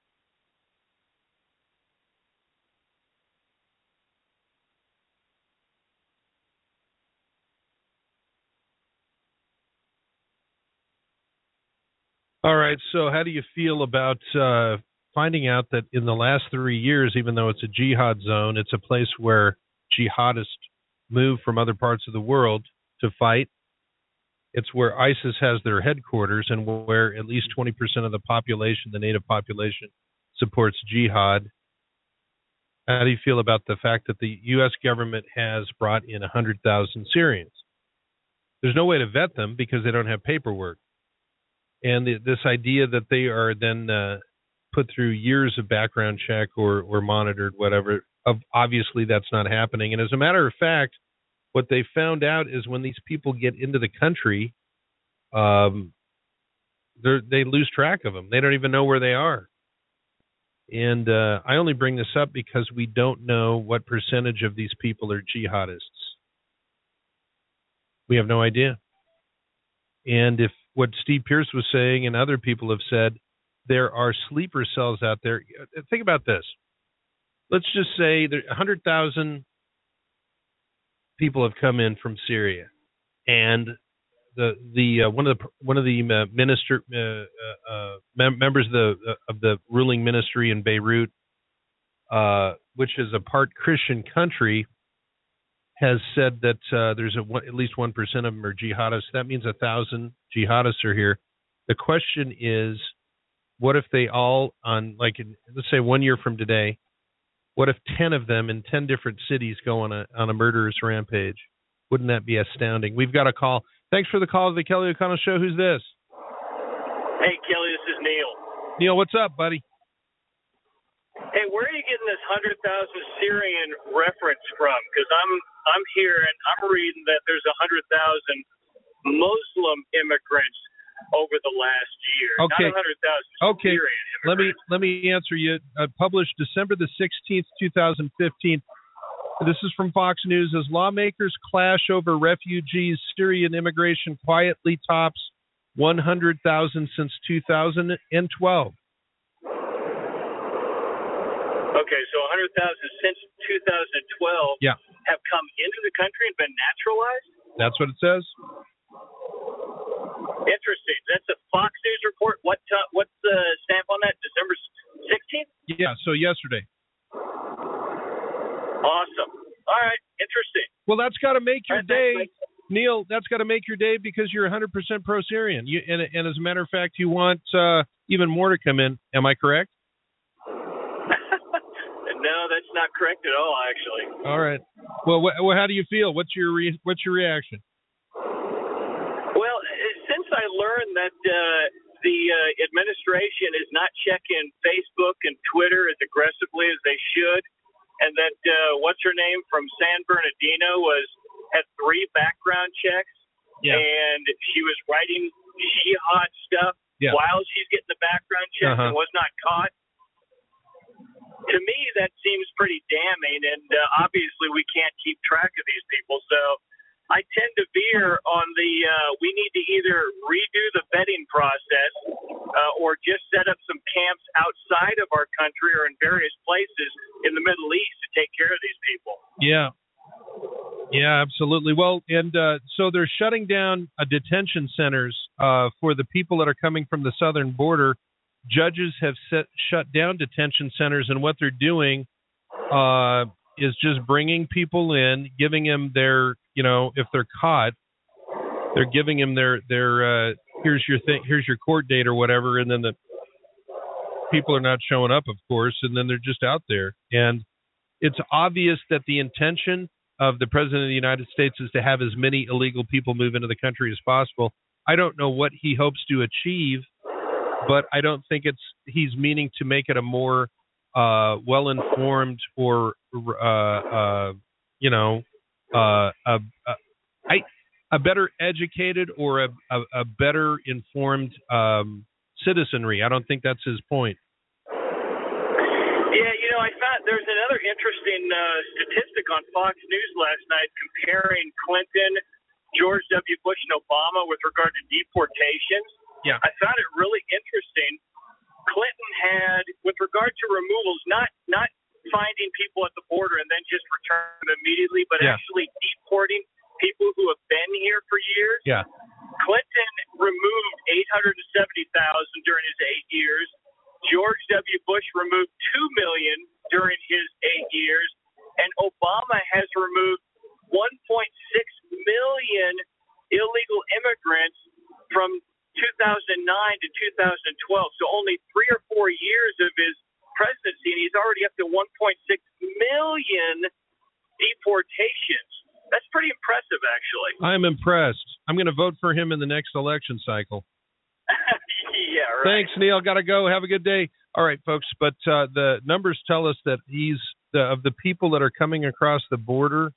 All right, so how do you feel about uh, finding out that in the last three years, even though it's a jihad zone, it's a place where jihadists move from other parts of the world to fight? It's where ISIS has their headquarters and where at least twenty percent of the population, the native population, supports jihad. How do you feel about the fact that the U S government has brought in one hundred thousand Syrians? There's no way to vet them because they don't have paperwork. And the, this idea that they are then uh, put through years of background check or, or monitored, whatever, of, obviously that's not happening. And as a matter of fact, what they found out is when these people get into the country, um, they lose track of them. They don't even know where they are. And uh, I only bring this up because we don't know what percentage of these people are jihadists. We have no idea. And if what Steve Pearce was saying and other people have said, there are sleeper cells out there. Think about this. Let's just say there one hundred thousand people have come in from Syria, and the the uh, one of the one of the uh, minister uh, uh, mem- members of the uh, of the ruling ministry in Beirut, uh, which is a part Christian country, has said that uh, there's a, at least one percent of them are jihadists. That means a thousand jihadists are here. The question is, what if they all, on like, let's say one year from today, what if ten of them in ten different cities go on a on a murderous rampage? Wouldn't that be astounding? We've got a call. Thanks for the call to the Kelly O'Connell Show. Who's this? Hey, Kelly, this is Neil. Neil, what's up, buddy? Hey, where are you getting this one hundred thousand Syrian reference from? Because I'm I'm here and I'm reading that there's one hundred thousand Muslim immigrants over the last year. Okay. Not one hundred thousand okay. Syrian immigrants. Let me let me answer you. Uh, published December the sixteenth, two thousand fifteen. This is from Fox News. As lawmakers clash over refugees, Syrian immigration quietly tops one hundred thousand since two thousand twelve. Okay, so one hundred thousand since two thousand twelve yeah. have come into the country and been naturalized? That's what it says. Interesting. That's a Fox News report. What uh, What's the stamp on that? December sixteenth? Yeah, so yesterday. Awesome. All right, interesting. Well, that's got to make your right, day, thanks, Neil, that's got to make your day because you're one hundred percent pro-Syrian. You, and, and as a matter of fact, you want uh, even more to come in. Am I correct? No, that's not correct at all, actually. All right. Well, wh- well how do you feel? What's your re- what's your reaction? Well, since I learned that uh, the uh, administration is not checking Facebook and Twitter as aggressively as they should, and that uh, what's her name from San Bernardino was had three background checks, yeah. and she was writing jihad stuff yeah. while she's getting the background check uh-huh. and was not caught. To me, that seems pretty damning, and uh, obviously we can't keep track of these people. So I tend to veer on the uh, we need to either redo the vetting process uh, or just set up some camps outside of our country or in various places in the Middle East to take care of these people. Yeah. Yeah, absolutely. Well, and uh, so they're shutting down uh, detention centers uh, for the people that are coming from the southern border. Judges have set, shut down detention centers, and what they're doing uh, is just bringing people in, giving them their, you know, if they're caught, they're giving them their, their uh, here's your thing, here's your court date or whatever, and then the people are not showing up, of course, and then they're just out there. And it's obvious that the intention of the President of the United States is to have as many illegal people move into the country as possible. I don't know what he hopes to achieve, but I don't think it's he's meaning to make it a more uh, well-informed or uh, uh, you know uh, a, a, I, a better educated or a, a, a better informed um, citizenry. I don't think that's his point. Yeah, you know, I found there's another interesting uh, statistic on Fox News last night comparing Clinton, George W. Bush, and Obama with regard to deportations. Yeah. I found it really interesting. Clinton had, with regard to removals, not not finding people at the border and then just return them immediately, but yeah. actually deporting people who have been here for years. Yeah. Clinton removed eight hundred seventy thousand during his eight years. George W. Bush removed two million during his eight years, and Obama has removed one point six million illegal immigrants from two thousand nine to two thousand twelve. So only three or four years of his presidency, and he's already up to one point six million deportations. That's pretty impressive, actually. I'm impressed. I'm going to vote for him in the next election cycle. Yeah, right. Thanks, Neil. Got to go. Have a good day. All right, folks. But uh, the numbers tell us that he's the, of the people that are coming across the border,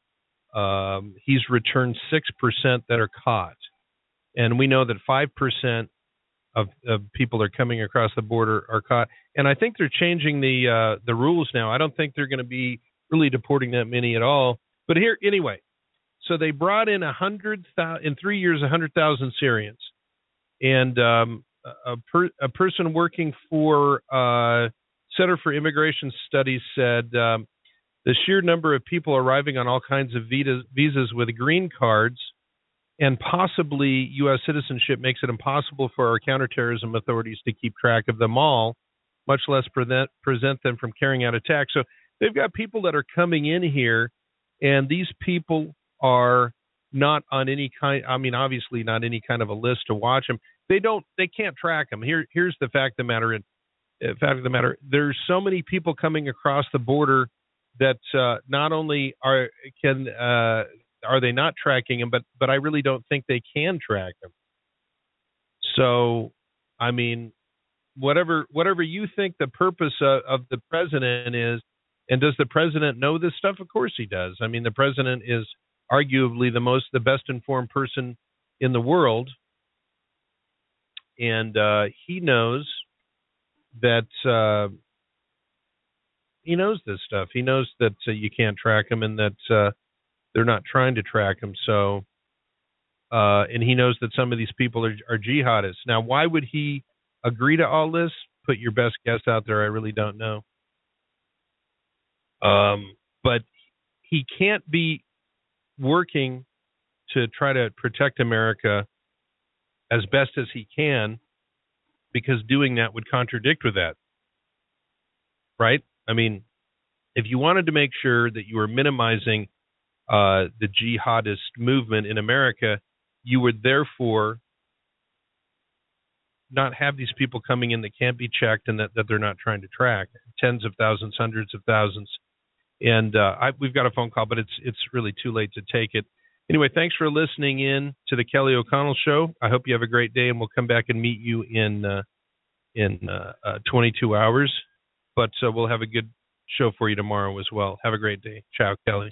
um, he's returned six percent that are caught. And we know that five percent of, of people that are coming across the border are caught. And I think they're changing the uh, the rules now. I don't think they're going to be really deporting that many at all. But here, anyway, so they brought in a hundred thousand in three years, a hundred thousand Syrians, and um, a, per, a person working for uh, Center for Immigration Studies said um, the sheer number of people arriving on all kinds of visas, visas with green cards and possibly U S citizenship makes it impossible for our counterterrorism authorities to keep track of them all, much less present, present them from carrying out attacks. So they've got people that are coming in here, and these people are not on any kind, I mean, obviously not any kind of a list to watch them. They don't, they can't track them. Here, here's the fact of the matter. In uh, fact of the matter, there's so many people coming across the border that uh, not only are can uh, are they not tracking him? But but I really don't think they can track him. So, I mean, whatever whatever you think the purpose of, of the president is, and does the president know this stuff? Of course he does. I mean, the president is arguably the most the best informed person in the world, and uh, he knows that uh, he knows this stuff. He knows that uh, you can't track him, and that uh, they're not trying to track him. So, uh, and he knows that some of these people are, are jihadists. Now, why would he agree to all this? Put your best guess out there. I really don't know. Um, but he can't be working to try to protect America as best as he can, because doing that would contradict with that. Right? I mean, if you wanted to make sure that you were minimizing uh, the jihadist movement in America, you would therefore not have these people coming in that can't be checked and that, that they're not trying to track. Tens of thousands, hundreds of thousands. And uh, I, we've got a phone call, but it's it's really too late to take it. Anyway, thanks for listening in to the Kelly O'Connell Show. I hope you have a great day, and we'll come back and meet you in uh, in uh, uh, twenty-two hours. But uh, we'll have a good show for you tomorrow as well. Have a great day. Ciao, Kelly.